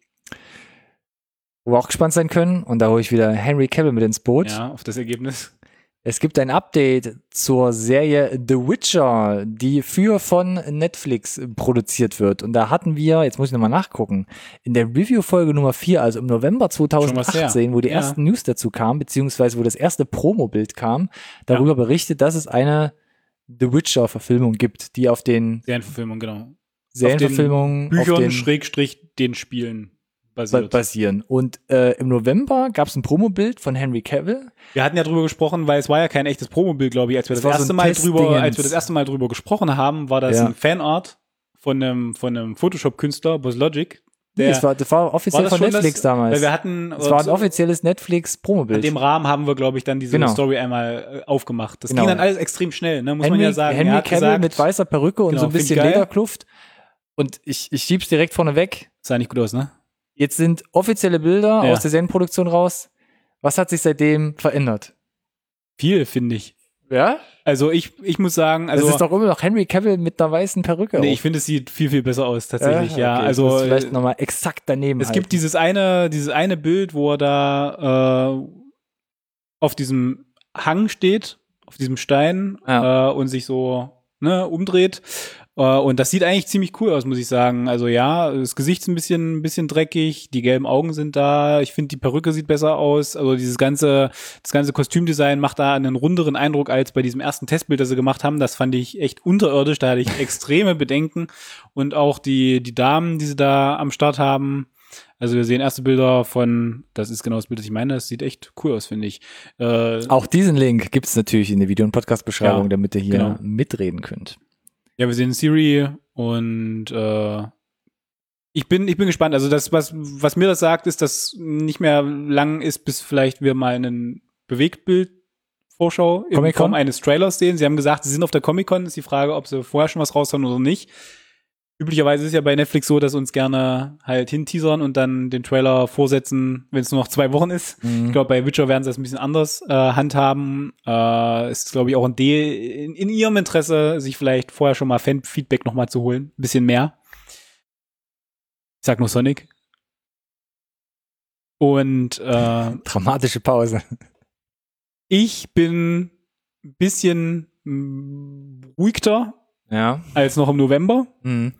[SPEAKER 1] Wo wir auch gespannt sein können, und da hole ich wieder Henry Cavill mit ins Boot.
[SPEAKER 2] Ja, auf das Ergebnis.
[SPEAKER 1] Es gibt ein Update zur Serie The Witcher, die für von Netflix produziert wird. Und da hatten wir, jetzt muss ich nochmal nachgucken, in der Review-Folge Nummer vier, also im November zweitausendachtzehn, wo die ja. ersten News dazu kamen, beziehungsweise wo das erste Promo-Bild kam, darüber ja. berichtet, dass es eine The Witcher-Verfilmung gibt, die auf den
[SPEAKER 2] Serienverfilmung, genau.
[SPEAKER 1] Serienverfilmungen,
[SPEAKER 2] Büchern,
[SPEAKER 1] auf den
[SPEAKER 2] Schrägstrich, den Spielen basiert.
[SPEAKER 1] basieren. Und äh, im November gab es ein Promobild von Henry Cavill.
[SPEAKER 2] Wir hatten ja drüber gesprochen, weil es war ja kein echtes Promobild, glaube ich, als wir das, das erste so Mal drüber, als wir das erste Mal drüber gesprochen haben, war das ja. ein Fanart von einem von einem Photoshop-Künstler, Buzz Logic.
[SPEAKER 1] Der, nee, das war, das war offiziell war das von Netflix das, damals.
[SPEAKER 2] Weil wir hatten,
[SPEAKER 1] es war ein offizielles Netflix-Promobild.
[SPEAKER 2] In dem Rahmen haben wir, glaube ich, dann diese
[SPEAKER 1] genau.
[SPEAKER 2] Story einmal äh, aufgemacht. Das
[SPEAKER 1] genau.
[SPEAKER 2] ging dann alles extrem schnell, ne? muss
[SPEAKER 1] Henry,
[SPEAKER 2] man ja sagen.
[SPEAKER 1] Henry Cavill
[SPEAKER 2] gesagt,
[SPEAKER 1] mit weißer Perücke und
[SPEAKER 2] genau,
[SPEAKER 1] so ein bisschen Lederkluft. Und ich, ich schieb's direkt vorne weg.
[SPEAKER 2] Sah nicht gut aus, ne?
[SPEAKER 1] Jetzt sind offizielle Bilder
[SPEAKER 2] ja.
[SPEAKER 1] aus der Serienproduktion raus. Was hat sich seitdem verändert?
[SPEAKER 2] Viel, finde ich.
[SPEAKER 1] Ja?
[SPEAKER 2] Also ich, ich muss sagen, also
[SPEAKER 1] das ist doch immer noch Henry Cavill mit einer weißen Perücke.
[SPEAKER 2] Nee, auf. Ich finde, es sieht viel, viel besser aus, tatsächlich, ja.
[SPEAKER 1] ja. Okay,
[SPEAKER 2] also
[SPEAKER 1] das vielleicht nochmal exakt daneben.
[SPEAKER 2] Es
[SPEAKER 1] halten.
[SPEAKER 2] gibt dieses eine, dieses eine Bild, wo er da äh, auf diesem Hang steht, auf diesem Stein
[SPEAKER 1] ja.
[SPEAKER 2] äh, und sich so ne, umdreht. Und das sieht eigentlich ziemlich cool aus, muss ich sagen. Also ja, das Gesicht ist ein bisschen, ein bisschen dreckig, die gelben Augen sind da. Ich finde, die Perücke sieht besser aus. Also dieses ganze, das ganze Kostümdesign macht da einen runderen Eindruck als bei diesem ersten Testbild, das sie gemacht haben. Das fand ich echt unterirdisch. Da hatte ich extreme Bedenken. Und auch die, die Damen, die sie da am Start haben. Also wir sehen erste Bilder von, das ist genau das Bild, das ich meine. Das sieht echt cool aus, finde ich. Äh,
[SPEAKER 1] auch diesen Link gibt's natürlich in der Video- und Podcast-Beschreibung, ja, damit ihr hier
[SPEAKER 2] genau.
[SPEAKER 1] mitreden könnt.
[SPEAKER 2] Ja, wir sehen Siri und äh, ich bin ich bin gespannt. Also das, was was mir das sagt, ist, dass nicht mehr lang ist, bis vielleicht wir mal einen Bewegtbild-Vorschau in
[SPEAKER 1] Comic-Con?
[SPEAKER 2] Form eines Trailers sehen. Sie haben gesagt, sie sind auf der Comic-Con. Ist die Frage, ob sie vorher schon was raushauen oder nicht. Üblicherweise ist ja bei Netflix so, dass uns gerne halt hinteasern und dann den Trailer vorsetzen, wenn es nur noch zwei Wochen ist. Mhm. Ich glaube, bei Witcher werden sie das ein bisschen anders äh, handhaben. Äh, ist, glaube ich, auch in, de- in, in ihrem Interesse, sich vielleicht vorher schon mal Fan-Feedback nochmal zu holen. Ein bisschen mehr. Ich sag nur Sonic. Und äh,
[SPEAKER 1] dramatische Pause.
[SPEAKER 2] Ich bin ein bisschen ruhigter.
[SPEAKER 1] Ja.
[SPEAKER 2] Als noch im November.
[SPEAKER 1] Mhm.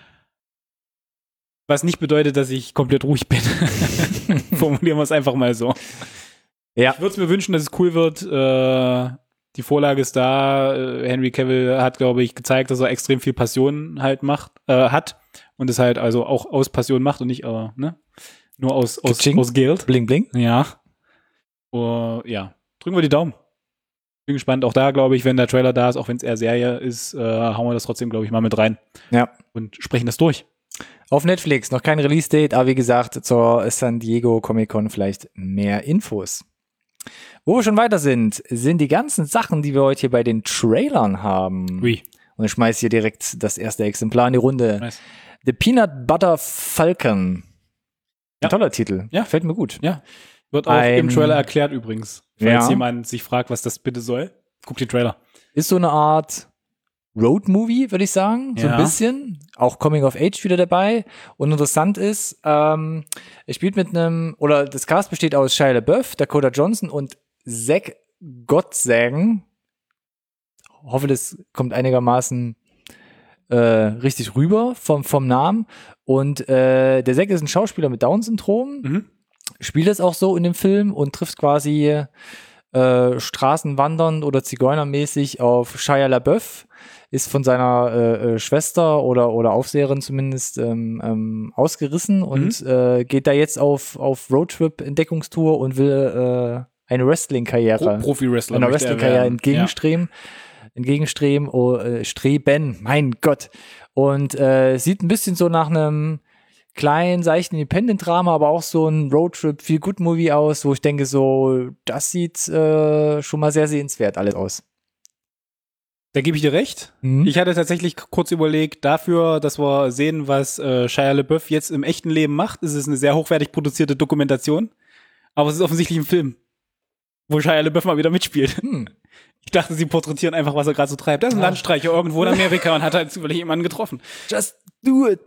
[SPEAKER 2] Was nicht bedeutet, dass ich komplett ruhig bin. Formulieren wir es einfach mal so.
[SPEAKER 1] Ja.
[SPEAKER 2] Ich würde es mir wünschen, dass es cool wird. Äh, die Vorlage ist da. Äh, Henry Cavill hat, glaube ich, gezeigt, dass er extrem viel Passion halt macht, äh, hat. Und es halt also auch aus Passion macht und nicht äh, ne? nur aus, aus, aus Geld.
[SPEAKER 1] Bling, bling.
[SPEAKER 2] Ja. Uh, ja. Drücken wir die Daumen. Bin gespannt. Auch da, glaube ich, wenn der Trailer da ist, auch wenn es eher Serie ist, äh, hauen wir das trotzdem, glaube ich, mal mit rein.
[SPEAKER 1] Ja.
[SPEAKER 2] Und sprechen das durch.
[SPEAKER 1] Auf Netflix, noch kein Release-Date, aber wie gesagt, zur San Diego Comic-Con vielleicht mehr Infos. Wo wir schon weiter sind, sind die ganzen Sachen, die wir heute hier bei den Trailern haben.
[SPEAKER 2] Oui.
[SPEAKER 1] Und ich schmeiß hier direkt das erste Exemplar in die Runde.
[SPEAKER 2] Nice.
[SPEAKER 1] The Peanut Butter Falcon.
[SPEAKER 2] Ja.
[SPEAKER 1] Ein toller Titel.
[SPEAKER 2] Ja.
[SPEAKER 1] Fällt mir gut.
[SPEAKER 2] Ja. Wird auch
[SPEAKER 1] Ein,
[SPEAKER 2] im Trailer erklärt übrigens. Falls
[SPEAKER 1] ja.
[SPEAKER 2] jemand sich fragt, was das bitte soll, guckt den Trailer.
[SPEAKER 1] Ist so eine Art Road-Movie, würde ich sagen. So
[SPEAKER 2] ja.
[SPEAKER 1] ein bisschen. Auch Coming of Age wieder dabei. Und interessant ist, ähm, er spielt mit einem, oder das Cast besteht aus Shia LaBeouf, Dakota Johnson und Zach Gottsagen. Hoffe, das kommt einigermaßen äh, richtig rüber vom, vom Namen. Und äh, der Zach ist ein Schauspieler mit Down-Syndrom.
[SPEAKER 2] Mhm.
[SPEAKER 1] Spielt es auch so in dem Film und trifft quasi äh, straßenwandernd oder zigeunermäßig auf Shia LaBeouf, ist von seiner äh, äh, Schwester oder oder Aufseherin zumindest ähm, ähm, ausgerissen und mhm. äh, geht da jetzt auf auf Roadtrip-Entdeckungstour und will äh, eine Wrestling-Karriere,
[SPEAKER 2] Pro Profi-Wrestler,
[SPEAKER 1] einer Wrestling-Karriere entgegenstreben, ja. entgegenstreben, oh, äh, streben, mein Gott. Und äh, sieht ein bisschen so nach einem kleinen, seichten Independent-Drama, aber auch so ein Roadtrip-Feel-Good-Movie aus, wo ich denke so, das sieht äh, schon mal sehr sehenswert alles aus.
[SPEAKER 2] Da gebe ich dir recht. Mhm. Ich hatte tatsächlich kurz überlegt, dafür, dass wir sehen, was äh, Shia LaBeouf jetzt im echten Leben macht, ist es eine sehr hochwertig produzierte Dokumentation. Aber es ist offensichtlich ein Film, wo Shia LaBeouf mal wieder mitspielt. Hm. Ich dachte, sie porträtieren einfach, was er gerade so treibt. Das ist ein ja. Landstreicher irgendwo in Amerika und hat halt zufällig jemanden getroffen.
[SPEAKER 1] Just do it.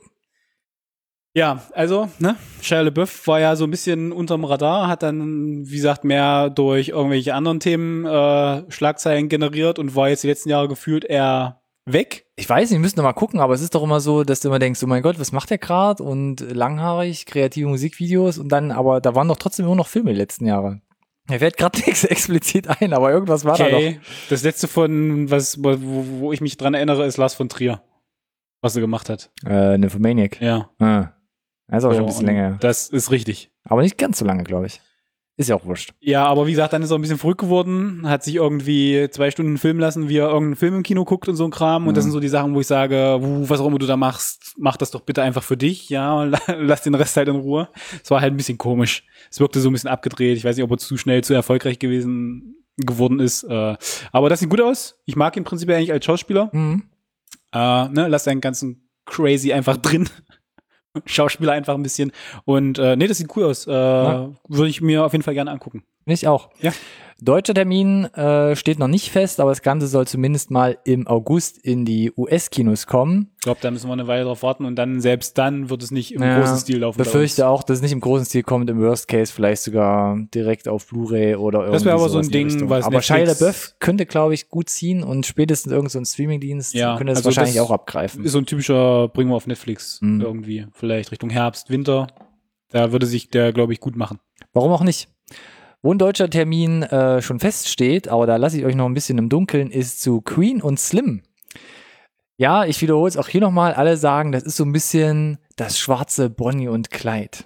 [SPEAKER 2] Ja, also, ne, Shia LaBeouf war ja so ein bisschen unterm Radar, hat dann, wie gesagt, mehr durch irgendwelche anderen Themen äh, Schlagzeilen generiert und war jetzt die letzten Jahre gefühlt eher weg.
[SPEAKER 1] Ich weiß nicht, wir müssen noch mal gucken, aber es ist doch immer so, dass du immer denkst, oh mein Gott, was macht der gerade? Und langhaarig, kreative Musikvideos und dann, aber da waren doch trotzdem immer noch Filme die letzten Jahre. Mir fällt gerade nichts explizit ein, aber irgendwas war okay. da doch.
[SPEAKER 2] Das letzte von, was, wo, wo ich mich dran erinnere, ist Lars von Trier, was er gemacht hat.
[SPEAKER 1] Äh, Nymphomaniac.
[SPEAKER 2] Ja.
[SPEAKER 1] Ah. Das ist aber
[SPEAKER 2] so,
[SPEAKER 1] schon ein bisschen länger.
[SPEAKER 2] Das ist richtig.
[SPEAKER 1] Aber nicht ganz so lange, glaube ich. Ist ja auch wurscht.
[SPEAKER 2] Ja, aber wie gesagt, dann ist er ein bisschen verrückt geworden, hat sich irgendwie zwei Stunden filmen lassen, wie er irgendeinen Film im Kino guckt und so ein Kram. Und mhm. das sind so die Sachen, wo ich sage, was auch immer du da machst, mach das doch bitte einfach für dich, ja, und lass den Rest halt in Ruhe. Es war halt ein bisschen komisch. Es wirkte so ein bisschen abgedreht. Ich weiß nicht, ob er zu schnell, zu erfolgreich gewesen geworden ist. Aber das sieht gut aus. Ich mag ihn prinzipiell eigentlich als Schauspieler. Mhm. Äh, ne, lass deinen ganzen Crazy einfach drin. Schauspieler einfach ein bisschen. Und äh, nee, das sieht cool aus. Äh, ja. Würde ich mir auf jeden Fall gerne angucken.
[SPEAKER 1] Ich auch.
[SPEAKER 2] Ja.
[SPEAKER 1] Deutscher Termin äh, steht noch nicht fest, aber das Ganze soll zumindest mal im August in die U S-Kinos kommen.
[SPEAKER 2] Ich glaube, da müssen wir eine Weile drauf warten und dann, selbst dann, wird es nicht im
[SPEAKER 1] ja,
[SPEAKER 2] großen Stil laufen.
[SPEAKER 1] Ich befürchte auch, dass es nicht im großen Stil kommt, im Worst Case vielleicht sogar direkt auf Blu-ray oder irgendwie.
[SPEAKER 2] Das wäre aber so ein Ding, was
[SPEAKER 1] aber Shia LaBeouf könnte, glaube ich, gut ziehen und spätestens irgend so ein Streamingdienst
[SPEAKER 2] ja,
[SPEAKER 1] könnte das
[SPEAKER 2] also
[SPEAKER 1] wahrscheinlich
[SPEAKER 2] das
[SPEAKER 1] auch abgreifen.
[SPEAKER 2] Ist so ein typischer, bringen wir auf Netflix
[SPEAKER 1] mhm.
[SPEAKER 2] irgendwie, vielleicht Richtung Herbst, Winter. Da würde sich der, glaube ich, gut machen.
[SPEAKER 1] Warum auch nicht? Wo ein deutscher Termin äh, schon feststeht, aber da lasse ich euch noch ein bisschen im Dunkeln, ist zu Queen und Slim. Ja, ich wiederhole es auch hier nochmal. Alle sagen, das ist so ein bisschen das schwarze Bonnie und Clyde.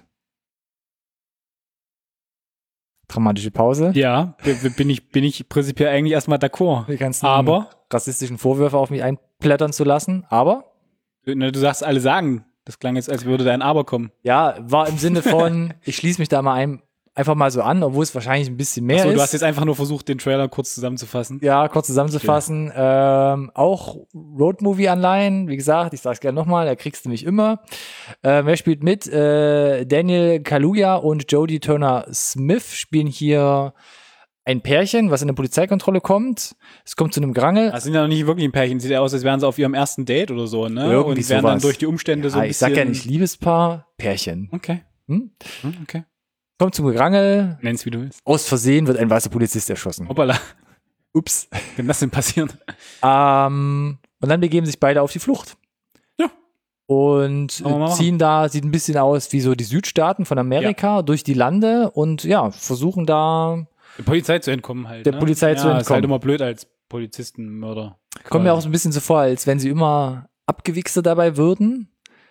[SPEAKER 1] Dramatische Pause.
[SPEAKER 2] Ja, bin ich, bin ich prinzipiell eigentlich erstmal d'accord.
[SPEAKER 1] Die ganzen
[SPEAKER 2] aber
[SPEAKER 1] rassistischen Vorwürfe auf mich einplättern zu lassen, aber
[SPEAKER 2] du sagst, alle sagen, das klang jetzt, als würde da ein Aber kommen.
[SPEAKER 1] Ja, war im Sinne von, ich schließe mich da mal ein, einfach mal so an, obwohl es wahrscheinlich ein bisschen mehr
[SPEAKER 2] Achso,
[SPEAKER 1] ist.
[SPEAKER 2] Du hast jetzt einfach nur versucht, den Trailer kurz zusammenzufassen.
[SPEAKER 1] Ja, kurz zusammenzufassen. Ja. Ähm, auch Roadmovie-Anleihen, wie gesagt, ich sag's gerne nochmal, da kriegst du mich immer. Ähm, wer spielt mit? Äh, Daniel Kaluuya und Jodie Turner-Smith spielen hier ein Pärchen, was in eine Polizeikontrolle kommt. Es kommt zu einem Gerangel.
[SPEAKER 2] Das sind ja noch nicht wirklich ein Pärchen. Sieht ja aus, als wären sie auf ihrem ersten Date oder so, ne?
[SPEAKER 1] Irgendwie
[SPEAKER 2] und werden
[SPEAKER 1] sowas.
[SPEAKER 2] Dann durch die Umstände
[SPEAKER 1] ja,
[SPEAKER 2] so ein bisschen.
[SPEAKER 1] Ich sag ja nicht Liebespaar, Pärchen.
[SPEAKER 2] Okay.
[SPEAKER 1] Hm?
[SPEAKER 2] Hm, okay.
[SPEAKER 1] Kommt zum Gerangel.
[SPEAKER 2] Nenn's, wie du willst.
[SPEAKER 1] Aus Versehen wird ein weißer Polizist erschossen.
[SPEAKER 2] Hoppala.
[SPEAKER 1] Ups.
[SPEAKER 2] Kann das denn passieren?
[SPEAKER 1] Ähm, und dann begeben sich beide auf die Flucht.
[SPEAKER 2] Ja.
[SPEAKER 1] Und ziehen da, sieht ein bisschen aus wie so die Südstaaten von Amerika, ja. durch die Lande und ja, versuchen da
[SPEAKER 2] der Polizei zu entkommen halt.
[SPEAKER 1] Der
[SPEAKER 2] ne?
[SPEAKER 1] Polizei
[SPEAKER 2] ja,
[SPEAKER 1] zu entkommen.
[SPEAKER 2] Ist halt immer blöd als Polizistenmörder.
[SPEAKER 1] Kommt mir auch so ein bisschen so vor, als wenn sie immer Abgewichste dabei würden.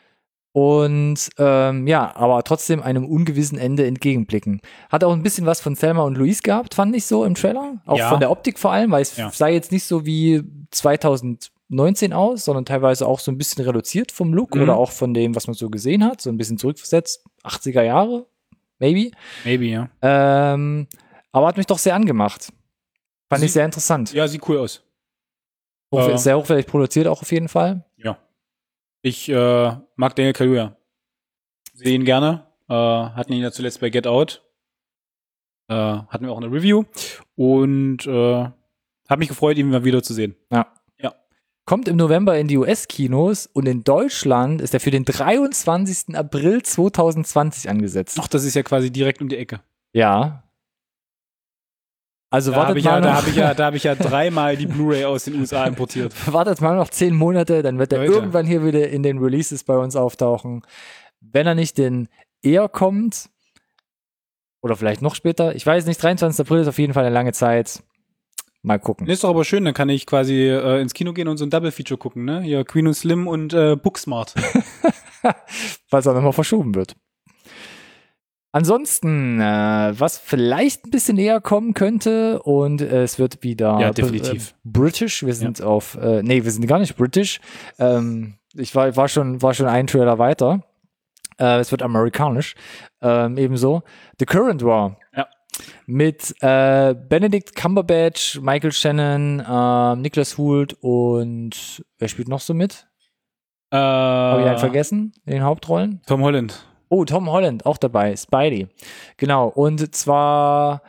[SPEAKER 1] Und ähm, ja, aber trotzdem einem ungewissen Ende entgegenblicken. Hat auch ein bisschen was von Thelma und Louise gehabt, fand ich so im Trailer. Auch
[SPEAKER 2] ja.
[SPEAKER 1] von der Optik vor allem, weil es
[SPEAKER 2] ja.
[SPEAKER 1] sah jetzt nicht so wie zwanzig neunzehn aus, sondern teilweise auch so ein bisschen reduziert vom Look mhm. oder auch von dem, was man so gesehen hat. So ein bisschen zurückversetzt, achtziger Jahre, maybe.
[SPEAKER 2] Maybe, ja.
[SPEAKER 1] Ähm, aber hat mich doch sehr angemacht. Fand
[SPEAKER 2] Sie-
[SPEAKER 1] ich sehr interessant.
[SPEAKER 2] Ja, sieht cool aus.
[SPEAKER 1] Hoch,
[SPEAKER 2] äh,
[SPEAKER 1] sehr hochwertig produziert auch auf jeden Fall.
[SPEAKER 2] Ja. Ich äh, mag Daniel Kaluuya. Sehe ihn gerne. Äh, hatten ihn ja zuletzt bei Get Out. Äh, hatten wir auch eine Review. Und äh, habe mich gefreut, ihn mal wieder zu sehen.
[SPEAKER 1] Ja.
[SPEAKER 2] Ja.
[SPEAKER 1] Kommt im November in die U S-Kinos und in Deutschland ist er für den dreiundzwanzigsten April zweitausendzwanzig angesetzt.
[SPEAKER 2] Ach, das ist ja quasi direkt um die Ecke.
[SPEAKER 1] Ja. Also
[SPEAKER 2] Da
[SPEAKER 1] wartet
[SPEAKER 2] habe ich,
[SPEAKER 1] mal
[SPEAKER 2] ja, da
[SPEAKER 1] noch,
[SPEAKER 2] hab ich, ja, da hab ich ja dreimal die Blu-ray aus den U S A importiert.
[SPEAKER 1] wartet mal noch zehn Monate, dann wird er
[SPEAKER 2] Leute.
[SPEAKER 1] irgendwann hier wieder in den Releases bei uns auftauchen. Wenn er nicht denn eher kommt, Oder vielleicht noch später. Ich weiß nicht, dreiundzwanzigster April ist auf jeden Fall eine lange Zeit. Mal gucken.
[SPEAKER 2] Ist doch aber schön, dann kann ich quasi äh, ins Kino gehen und so ein Double-Feature gucken, ne? Hier Queen und Slim und äh, Booksmart.
[SPEAKER 1] Falls auch nochmal verschoben wird. Ansonsten, äh, was vielleicht ein bisschen näher kommen könnte und äh, es wird wieder
[SPEAKER 2] ja, definitiv.
[SPEAKER 1] Äh, British. Wir sind ja. auf, äh, nee, wir sind gar nicht British. Ähm, ich war, war schon, war schon einen Trailer weiter. Äh, es wird amerikanisch. Ähm, ebenso. The Current War.
[SPEAKER 2] Ja.
[SPEAKER 1] Mit äh, Benedict Cumberbatch, Michael Shannon, äh, Nicholas Hoult und wer spielt noch so mit?
[SPEAKER 2] Äh,
[SPEAKER 1] Habe ich einen vergessen in den Hauptrollen?
[SPEAKER 2] Tom Holland.
[SPEAKER 1] Oh, Tom Holland, auch dabei, Spidey. Genau, und zwar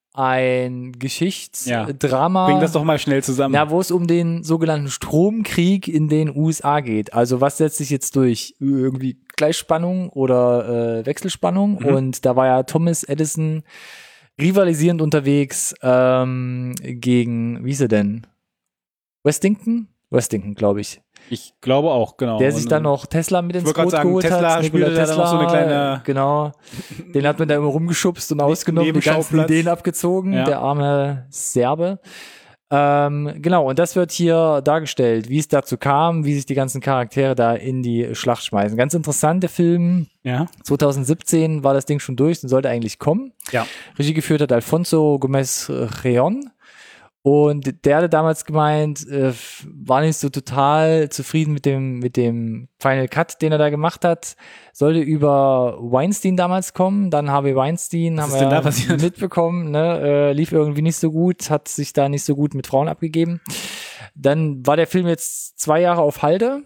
[SPEAKER 1] ein Geschichtsdrama.
[SPEAKER 2] Ja. Bring das doch mal schnell zusammen.
[SPEAKER 1] Ja, wo es um den sogenannten Stromkrieg in den U S A geht. Also was setzt sich jetzt durch? Irgendwie Gleichspannung oder äh, Wechselspannung? Mhm. Und da war ja Thomas Edison rivalisierend unterwegs ähm, gegen, wie ist er denn? Westington? Westington, glaube ich.
[SPEAKER 2] Ich glaube auch, genau.
[SPEAKER 1] Der sich dann noch Tesla mit ins Boot
[SPEAKER 2] sagen,
[SPEAKER 1] geholt
[SPEAKER 2] Tesla
[SPEAKER 1] hat.
[SPEAKER 2] Nikola Tesla, dann noch so eine kleine
[SPEAKER 1] genau. Den hat man da immer rumgeschubst und ausgenommen, die ganzen Ideen abgezogen, ja. Der arme Serbe. Ähm, genau, und das wird hier dargestellt, wie es dazu kam, wie sich die ganzen Charaktere da in die Schlacht schmeißen. Ganz interessante Film.
[SPEAKER 2] Ja.
[SPEAKER 1] zwanzig siebzehn war das Ding schon durch und sollte eigentlich kommen.
[SPEAKER 2] Ja.
[SPEAKER 1] Regie geführt hat Alfonso Gomez Reon. Und der hatte damals gemeint, äh, war nicht so total zufrieden mit dem mit dem Final Cut, den er da gemacht hat. Sollte über Weinstein damals kommen, dann Harvey Weinstein,
[SPEAKER 2] Was
[SPEAKER 1] haben
[SPEAKER 2] ist
[SPEAKER 1] wir mitbekommen, ne, äh, lief irgendwie nicht so gut, hat sich da nicht so gut mit Frauen abgegeben. Dann war der Film jetzt zwei Jahre auf Halde.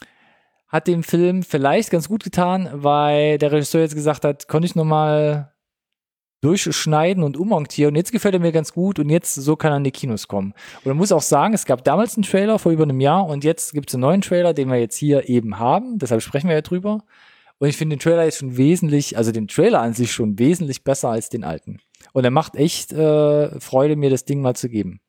[SPEAKER 1] Hat dem Film vielleicht ganz gut getan, weil der Regisseur jetzt gesagt hat, konnte ich nochmal durchschneiden und ummontieren. Und jetzt gefällt er mir ganz gut und jetzt so kann er in die Kinos kommen. Und man muss auch sagen, es gab damals einen Trailer vor über einem Jahr und jetzt gibt es einen neuen Trailer, den wir jetzt hier eben haben. Deshalb sprechen wir ja drüber. Und ich finde den Trailer jetzt schon wesentlich, also den Trailer an sich schon wesentlich besser als den alten. Und er macht echt äh, Freude, mir das Ding mal zu geben.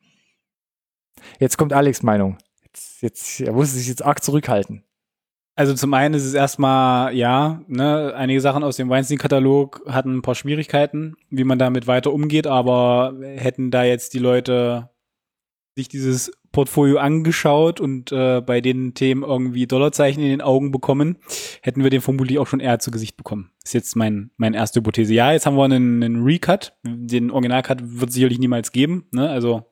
[SPEAKER 1] Jetzt kommt Alex' Meinung. Jetzt, jetzt, er muss sich jetzt arg zurückhalten.
[SPEAKER 2] Also zum einen ist es erstmal, ja, ne, einige Sachen aus dem Weinstein-Katalog hatten ein paar Schwierigkeiten, wie man damit weiter umgeht, aber hätten da jetzt die Leute sich dieses Portfolio angeschaut und äh, bei den Themen irgendwie Dollarzeichen in den Augen bekommen, hätten wir den vermutlich auch schon eher zu Gesicht bekommen. Ist jetzt mein meine erste Hypothese. Ja, jetzt haben wir einen, einen Recut. Den Originalcut wird es sicherlich niemals geben, ne? Also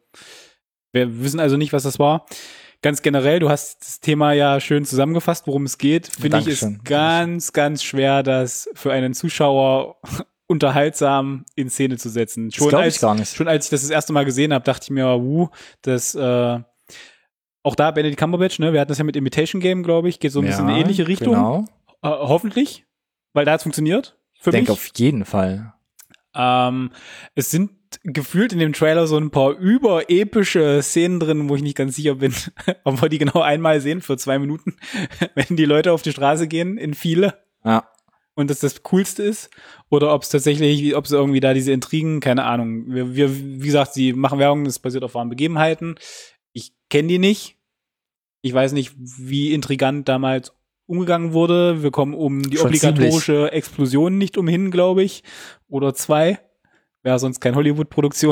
[SPEAKER 2] wir wissen also nicht, was das war. Ganz generell, du hast das Thema ja schön zusammengefasst, worum es geht. Finde ich, ist ganz, ganz schwer, das für einen Zuschauer unterhaltsam in Szene zu setzen. Schon
[SPEAKER 1] das
[SPEAKER 2] als,
[SPEAKER 1] ich gar nicht.
[SPEAKER 2] Schon als ich das das erste Mal gesehen habe, dachte ich mir, wuh, das, äh, auch da Benedict Cumberbatch, ne, wir hatten das ja mit Imitation Game, glaube ich, geht so ein
[SPEAKER 1] ja,
[SPEAKER 2] bisschen in eine ähnliche Richtung.
[SPEAKER 1] Genau.
[SPEAKER 2] Äh, hoffentlich, weil da hat es funktioniert. Für
[SPEAKER 1] ich denke
[SPEAKER 2] mich.
[SPEAKER 1] auf jeden Fall.
[SPEAKER 2] Ähm, es sind gefühlt in dem Trailer so ein paar überepische Szenen drin, wo ich nicht ganz sicher bin, ob wir die genau einmal sehen für zwei Minuten, wenn die Leute auf die Straße gehen, in viele.
[SPEAKER 1] Ja.
[SPEAKER 2] Und das das Coolste ist. Oder ob es tatsächlich, ob es irgendwie da diese Intrigen, keine Ahnung. Wir, wir, wie gesagt, sie machen Werbung, das basiert auf wahren Begebenheiten. Ich kenne die nicht. Ich weiß nicht, wie intrigant damals umgegangen wurde. Wir kommen um die
[SPEAKER 1] Schon
[SPEAKER 2] obligatorische
[SPEAKER 1] ziemlich.
[SPEAKER 2] Explosion nicht umhin, glaube ich. Oder zwei. Wäre sonst keine Hollywood-Produktion.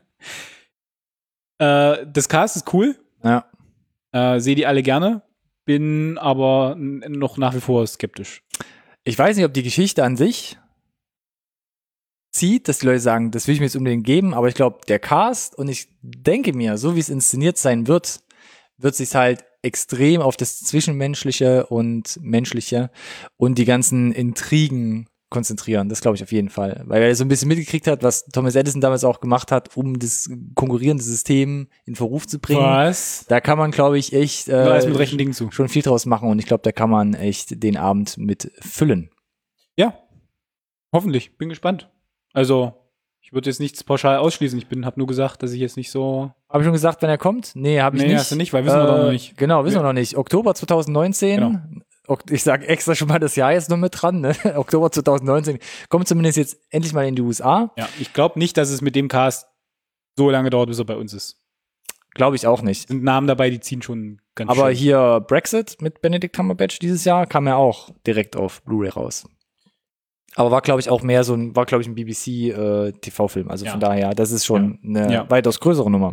[SPEAKER 2] äh, das Cast ist cool.
[SPEAKER 1] Ja.
[SPEAKER 2] Äh, sehe die alle gerne. Bin aber n- noch nach wie vor skeptisch.
[SPEAKER 1] Ich weiß nicht, ob die Geschichte an sich zieht, dass die Leute sagen, das will ich mir jetzt unbedingt geben, aber ich glaube, der Cast und ich denke mir, so wie es inszeniert sein wird, wird sich halt extrem auf das Zwischenmenschliche und Menschliche und die ganzen Intrigen konzentrieren. Das glaube ich auf jeden Fall. Weil er so ein bisschen mitgekriegt hat, was Thomas Edison damals auch gemacht hat, um das konkurrierende System in Verruf zu bringen.
[SPEAKER 2] Was?
[SPEAKER 1] Da kann man, glaube ich, echt äh,
[SPEAKER 2] alles mit rechten Dingen zu.
[SPEAKER 1] schon viel draus machen und ich glaube, da kann man echt den Abend mit füllen.
[SPEAKER 2] Ja, hoffentlich. Bin gespannt. Also, ich würde jetzt nichts pauschal ausschließen. Ich bin, habe nur gesagt, dass ich jetzt nicht so.
[SPEAKER 1] Habe ich schon gesagt, wenn er kommt? Nee, habe ich
[SPEAKER 2] nee,
[SPEAKER 1] nicht.
[SPEAKER 2] hast du nicht, weil wissen äh, wir doch noch nicht.
[SPEAKER 1] Genau, wissen wir noch nicht. Oktober zwanzig neunzehn. Genau. Ich sage extra schon mal das Jahr jetzt noch mit dran. Ne? Oktober zwanzig neunzehn kommt zumindest jetzt endlich mal in die U S A.
[SPEAKER 2] Ja, ich glaube nicht, dass es mit dem Cast so lange dauert, bis er bei uns ist.
[SPEAKER 1] Glaube ich auch nicht.
[SPEAKER 2] Sind Namen dabei, die ziehen schon ganz
[SPEAKER 1] Aber
[SPEAKER 2] schön.
[SPEAKER 1] hier Brexit mit Benedict Cumberbatch dieses Jahr kam ja auch direkt auf Blu-ray raus. Aber war, glaube ich, auch mehr so ein, war, glaube ich, ein B B C-T V-Film. Also
[SPEAKER 2] Ja.
[SPEAKER 1] von daher, das ist schon
[SPEAKER 2] Ja.
[SPEAKER 1] eine
[SPEAKER 2] Ja.
[SPEAKER 1] weitaus größere Nummer.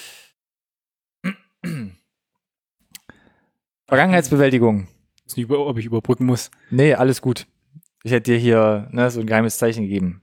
[SPEAKER 1] Vergangenheitsbewältigung.
[SPEAKER 2] Ich weiß nicht, ob ich überbrücken muss.
[SPEAKER 1] Nee, alles gut. Ich hätte dir hier ne, so ein geheimes Zeichen gegeben.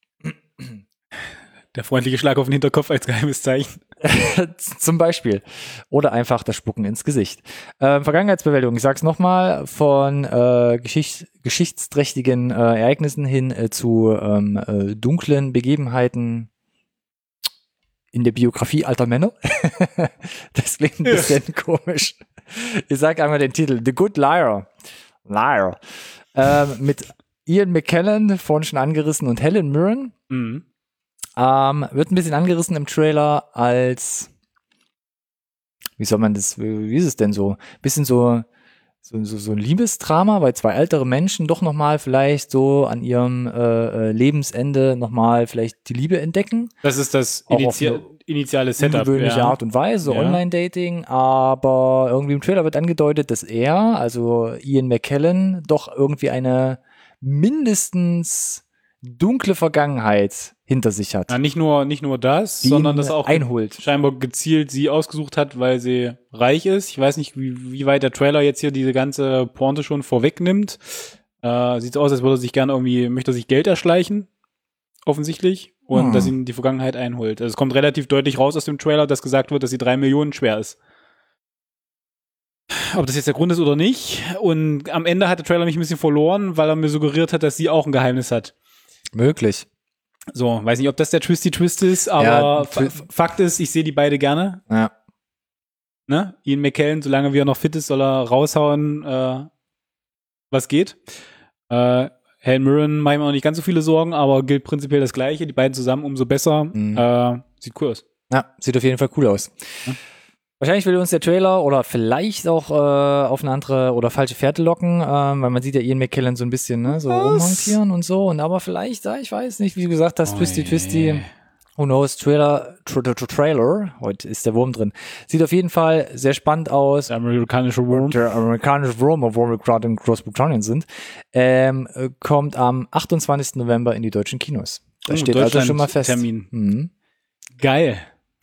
[SPEAKER 2] Der freundliche Schlag auf den Hinterkopf als geheimes Zeichen.
[SPEAKER 1] Zum Beispiel. Oder einfach das Spucken ins Gesicht. Ähm, Vergangenheitsbewältigung, ich sag's nochmal, von äh, Geschicht geschichtsträchtigen äh, Ereignissen hin äh, zu ähm, äh, dunklen Begebenheiten in der Biografie alter Männer. Das klingt ein bisschen komisch. Ich sag einmal den Titel, The Good Liar. Liar. Ähm, mit Ian McKellen, vorhin schon angerissen, und Helen Mirren.
[SPEAKER 2] Mhm.
[SPEAKER 1] Ähm, wird ein bisschen angerissen im Trailer als, wie soll man das, wie ist es denn so? Bisschen so, so, so, so ein Liebesdrama, weil zwei ältere Menschen doch nochmal vielleicht so an ihrem äh, Lebensende nochmal vielleicht die Liebe entdecken.
[SPEAKER 2] Das ist das
[SPEAKER 1] Auch
[SPEAKER 2] Initia
[SPEAKER 1] auf
[SPEAKER 2] initiale Setup.
[SPEAKER 1] Ungewöhnliche
[SPEAKER 2] Ja.
[SPEAKER 1] Art und Weise,
[SPEAKER 2] Ja.
[SPEAKER 1] Online-Dating, aber irgendwie im Trailer wird angedeutet, dass er, also Ian McKellen, doch irgendwie eine mindestens dunkle Vergangenheit hinter sich hat.
[SPEAKER 2] Ja, nicht nur, nicht nur das,
[SPEAKER 1] die
[SPEAKER 2] sondern
[SPEAKER 1] ihn
[SPEAKER 2] dass er auch
[SPEAKER 1] einholt.
[SPEAKER 2] scheinbar gezielt sie ausgesucht hat, weil sie reich ist. Ich weiß nicht, wie, wie weit der Trailer jetzt hier diese ganze Pointe schon vorwegnimmt. Äh, sieht so aus, als würde er sich gerne irgendwie, möchte er sich Geld erschleichen, offensichtlich, und
[SPEAKER 1] Hm.
[SPEAKER 2] dass ihn die Vergangenheit einholt. Also es kommt relativ deutlich raus aus dem Trailer, dass gesagt wird, dass sie drei Millionen schwer ist. Ob das jetzt der Grund ist oder nicht. Und am Ende hat der Trailer mich ein bisschen verloren, weil er mir suggeriert hat, dass sie auch ein Geheimnis hat.
[SPEAKER 1] Möglich.
[SPEAKER 2] So, weiß nicht, ob das der Twisty Twist ist, aber
[SPEAKER 1] Ja,
[SPEAKER 2] Fa Fakt ist, ich sehe die beide gerne.
[SPEAKER 1] Ja.
[SPEAKER 2] Ne? Ian McKellen, solange wie er noch fit ist, soll er raushauen, äh, was geht. Äh, Helen Mirren mache ich mir noch nicht ganz so viele Sorgen, aber gilt prinzipiell das Gleiche. Die beiden zusammen umso besser.
[SPEAKER 1] Mhm.
[SPEAKER 2] Äh, sieht cool aus.
[SPEAKER 1] Ja, sieht auf jeden Fall cool aus.
[SPEAKER 2] Ja.
[SPEAKER 1] Wahrscheinlich will uns der Trailer oder vielleicht auch äh, auf eine andere oder falsche Fährte locken, ähm, weil man sieht ja Ian McKellen so ein bisschen ne, so
[SPEAKER 2] Was?
[SPEAKER 1] rumhantieren und so. Und aber vielleicht, ja, ich weiß nicht, wie du gesagt hast,
[SPEAKER 2] Oh
[SPEAKER 1] Twisty
[SPEAKER 2] je.
[SPEAKER 1] Twisty. Who knows? Trailer, tra tra tra Trailer. Heute ist der Wurm drin. Sieht auf jeden Fall sehr spannend aus.
[SPEAKER 2] Der amerikanische Wurm.
[SPEAKER 1] Der amerikanische Wurm, obwohl wir gerade in Großbritannien sind, ähm, äh, kommt am achtundzwanzigsten November in die deutschen Kinos. Das
[SPEAKER 2] Oh,
[SPEAKER 1] steht also schon mal fest.
[SPEAKER 2] Termin.
[SPEAKER 1] Mhm.
[SPEAKER 2] Geil.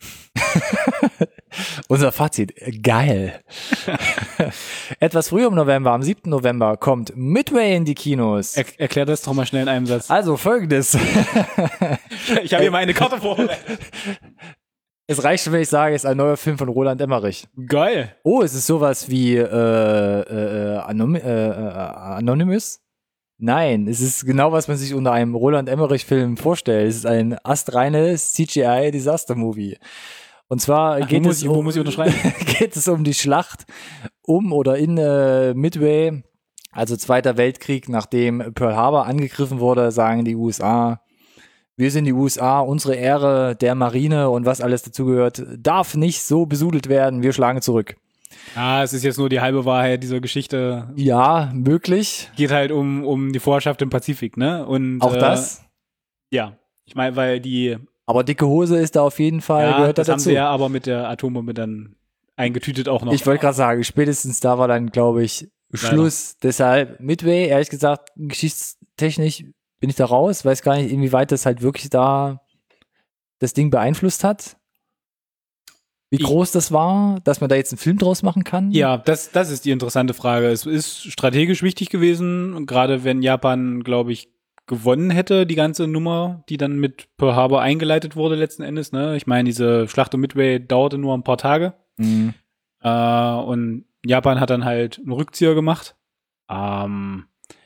[SPEAKER 1] Unser Fazit, geil. Etwas früher im November, am siebten November, kommt Midway in die Kinos.
[SPEAKER 2] Er erklär das doch mal schnell in einem Satz.
[SPEAKER 1] Also folgendes.
[SPEAKER 2] Ich habe hier mal eine Karte vorbereitet.
[SPEAKER 1] Es reicht schon, wenn ich sage, es ist ein neuer Film von Roland Emmerich.
[SPEAKER 2] Geil.
[SPEAKER 1] Oh, es ist sowas wie äh, äh, Anom äh, äh, Anonymous? Nein, es ist genau, was man sich unter einem Roland Emmerich-Film vorstellt. Es ist ein astreines C G I-Disaster-Movie. Und zwar
[SPEAKER 2] Ach,
[SPEAKER 1] geht,
[SPEAKER 2] wo
[SPEAKER 1] es
[SPEAKER 2] muss ich- wo
[SPEAKER 1] um,
[SPEAKER 2] muss ich unterschreiben?
[SPEAKER 1] geht es um die Schlacht um oder in äh, Midway, also Zweiter Weltkrieg, nachdem Pearl Harbor angegriffen wurde, sagen die U S A, wir sind die U S A, unsere Ehre der Marine und was alles dazugehört, darf nicht so besudelt werden, wir schlagen zurück.
[SPEAKER 2] Ah, es ist jetzt nur die halbe Wahrheit dieser Geschichte.
[SPEAKER 1] Ja, möglich.
[SPEAKER 2] Geht halt um, um die Vorherrschaft im Pazifik, ne? Und,
[SPEAKER 1] Auch
[SPEAKER 2] äh,
[SPEAKER 1] das.
[SPEAKER 2] Ja. Ich meine, weil die,
[SPEAKER 1] Aber dicke Hose ist da auf jeden Fall,
[SPEAKER 2] ja,
[SPEAKER 1] gehört da
[SPEAKER 2] das haben
[SPEAKER 1] dazu.
[SPEAKER 2] sie ja aber mit der Atombombe dann eingetütet auch noch.
[SPEAKER 1] Ich wollte gerade sagen, spätestens da war dann, glaube ich, Schluss. Deshalb Midway, ehrlich gesagt, geschichtstechnisch bin ich da raus. Weiß gar nicht, inwieweit das halt wirklich da das Ding beeinflusst hat. Wie
[SPEAKER 2] Ich-
[SPEAKER 1] groß das war, dass man da jetzt einen Film draus machen kann.
[SPEAKER 2] Ja, das, das ist die interessante Frage. Es ist strategisch wichtig gewesen, gerade wenn Japan, glaube ich, gewonnen hätte, die ganze Nummer, die dann mit Pearl Harbor eingeleitet wurde letzten Endes. Ne? Ich meine, diese Schlacht um Midway dauerte nur ein paar Tage.
[SPEAKER 1] Mhm.
[SPEAKER 2] Äh, und Japan hat dann halt einen Rückzieher gemacht. Ähm,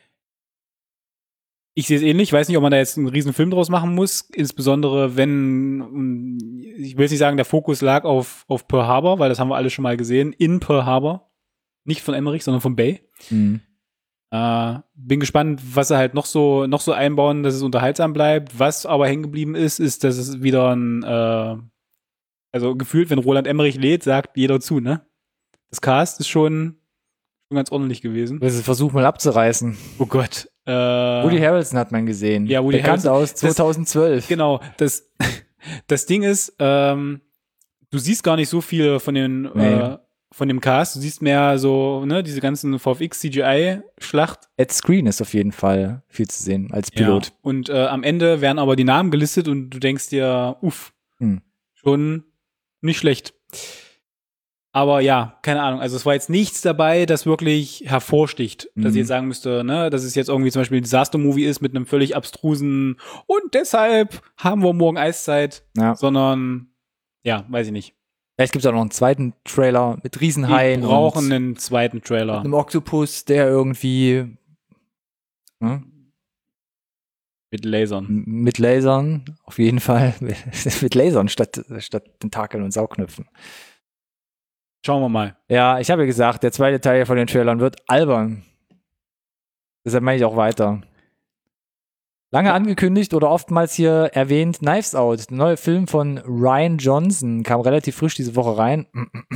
[SPEAKER 2] ich sehe es ähnlich. Ich weiß nicht, ob man da jetzt einen riesen Film draus machen muss. Insbesondere, wenn, ich will jetzt nicht sagen, der Fokus lag auf, auf Pearl Harbor, weil das haben wir alle schon mal gesehen, in Pearl Harbor. Nicht von Emmerich, sondern von Bay.
[SPEAKER 1] Mhm.
[SPEAKER 2] Äh, bin gespannt, was sie halt noch so, noch so einbauen, dass es unterhaltsam bleibt. Was aber hängen geblieben ist, ist, dass es wieder ein, äh, also gefühlt, wenn Roland Emmerich lädt, sagt jeder zu, ne? Das Cast ist schon, schon ganz ordentlich gewesen.
[SPEAKER 1] Das ist Versuch mal abzureißen.
[SPEAKER 2] Oh Gott. Äh,
[SPEAKER 1] Woody Harrelson hat man gesehen.
[SPEAKER 2] Ja, Woody
[SPEAKER 1] Bekannt
[SPEAKER 2] Harrelson.
[SPEAKER 1] aus zweitausendzwölf.
[SPEAKER 2] Genau, das, das Ding ist, ähm, du siehst gar nicht so viel von den,
[SPEAKER 1] Nee.
[SPEAKER 2] äh, von dem Cast. Du siehst mehr so, ne, diese ganzen V F X, C G I-Schlacht.
[SPEAKER 1] Ed Screen ist auf jeden Fall viel zu sehen als Pilot.
[SPEAKER 2] Ja. Und äh, am Ende werden aber die Namen gelistet und du denkst dir, uff, hm. schon nicht schlecht. Aber ja, keine Ahnung. Also es war jetzt nichts dabei, das wirklich hervorsticht. Mhm. Dass ich jetzt sagen müsste, ne, dass es jetzt irgendwie zum Beispiel ein Disaster-Movie ist mit einem völlig abstrusen und deshalb haben wir morgen Eiszeit. Ja. Sondern, ja, weiß ich nicht.
[SPEAKER 1] Vielleicht gibt es auch noch einen zweiten Trailer mit Riesenhaien.
[SPEAKER 2] Wir brauchen einen zweiten Trailer.
[SPEAKER 1] Mit einem Oktopus, der irgendwie hm?
[SPEAKER 2] mit Lasern.
[SPEAKER 1] M- mit Lasern, auf jeden Fall. Mit Lasern statt, statt Tentakeln und Saugnöpfen.
[SPEAKER 2] Schauen wir mal.
[SPEAKER 1] Ja, ich habe ja gesagt, der zweite Teil von den Trailern wird albern. Deshalb mache ich auch weiter. Lange angekündigt oder oftmals hier erwähnt, Knives Out, der neue Film von Rian Johnson, kam relativ frisch diese Woche rein.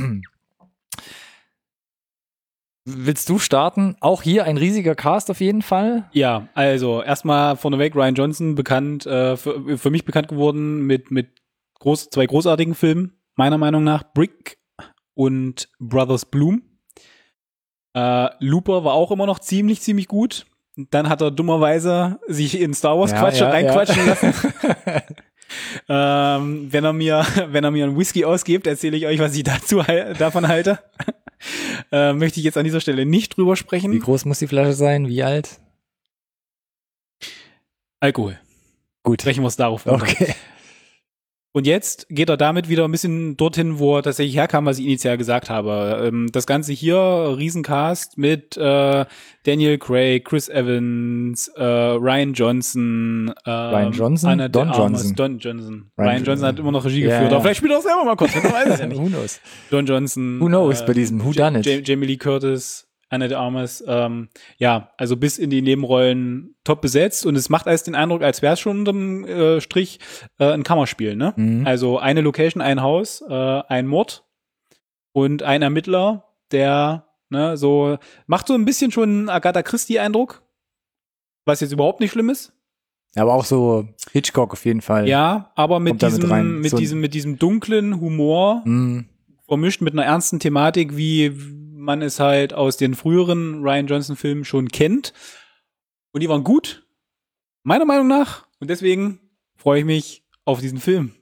[SPEAKER 1] Willst du starten? Auch hier ein riesiger Cast auf jeden Fall.
[SPEAKER 2] Ja, also erstmal vorneweg Rian Johnson, bekannt, äh, für, für mich bekannt geworden mit, mit groß, zwei großartigen Filmen, meiner Meinung nach, Brick und Brothers Bloom. Äh, Looper war auch immer noch ziemlich, ziemlich gut. Dann hat er dummerweise sich in Star Wars ja, Quatsch ja, reinquatschen ja. lassen. ähm, wenn er mir, wenn er mir einen Whisky ausgibt, erzähle ich euch, was ich dazu davon halte. äh, möchte ich jetzt an dieser Stelle nicht drüber sprechen.
[SPEAKER 1] Wie groß muss die Flasche sein? Wie alt?
[SPEAKER 2] Alkohol.
[SPEAKER 1] Gut.
[SPEAKER 2] Sprechen wir es darauf runter.
[SPEAKER 1] Okay.
[SPEAKER 2] Und jetzt geht er damit wieder ein bisschen dorthin, wo er tatsächlich herkam, was ich initial gesagt habe. Ähm, das Ganze hier, Riesencast mit äh, Daniel Craig, Chris Evans, äh, Rian Johnson, äh,
[SPEAKER 1] Ryan Johnson?
[SPEAKER 2] Anna
[SPEAKER 1] Don
[SPEAKER 2] Armas,
[SPEAKER 1] Johnson.
[SPEAKER 2] Don Johnson.
[SPEAKER 1] Ryan
[SPEAKER 2] Ryan Johnson hat immer noch Regie
[SPEAKER 1] ja,
[SPEAKER 2] geführt.
[SPEAKER 1] ja.
[SPEAKER 2] Aber vielleicht spielt er auch selber mal kurz. Man weiß es ja nicht.
[SPEAKER 1] Who knows?
[SPEAKER 2] Don Johnson.
[SPEAKER 1] Who knows
[SPEAKER 2] äh,
[SPEAKER 1] bei diesem Who Done It?
[SPEAKER 2] J- Jamie Lee Curtis. Anna de Armas, ähm, ja, also bis in die Nebenrollen top besetzt und es macht alles den Eindruck, als wäre es schon unterm äh, Strich äh, ein Kammerspiel, ne? Mhm. Also eine Location, ein Haus, äh, ein Mord und ein Ermittler, der, ne, so, macht so ein bisschen schon Agatha Christie-Eindruck, was jetzt überhaupt nicht schlimm ist.
[SPEAKER 1] Aber auch so Hitchcock auf jeden Fall.
[SPEAKER 2] Ja, aber mit
[SPEAKER 1] Kommt
[SPEAKER 2] diesem, mit
[SPEAKER 1] so
[SPEAKER 2] diesem, mit diesem dunklen Humor,
[SPEAKER 1] mhm.
[SPEAKER 2] vermischt mit einer ernsten Thematik, wie man es halt aus den früheren Rian Johnson-Filmen schon kennt. Und die waren gut, meiner Meinung nach. Und deswegen freue ich mich auf diesen Film.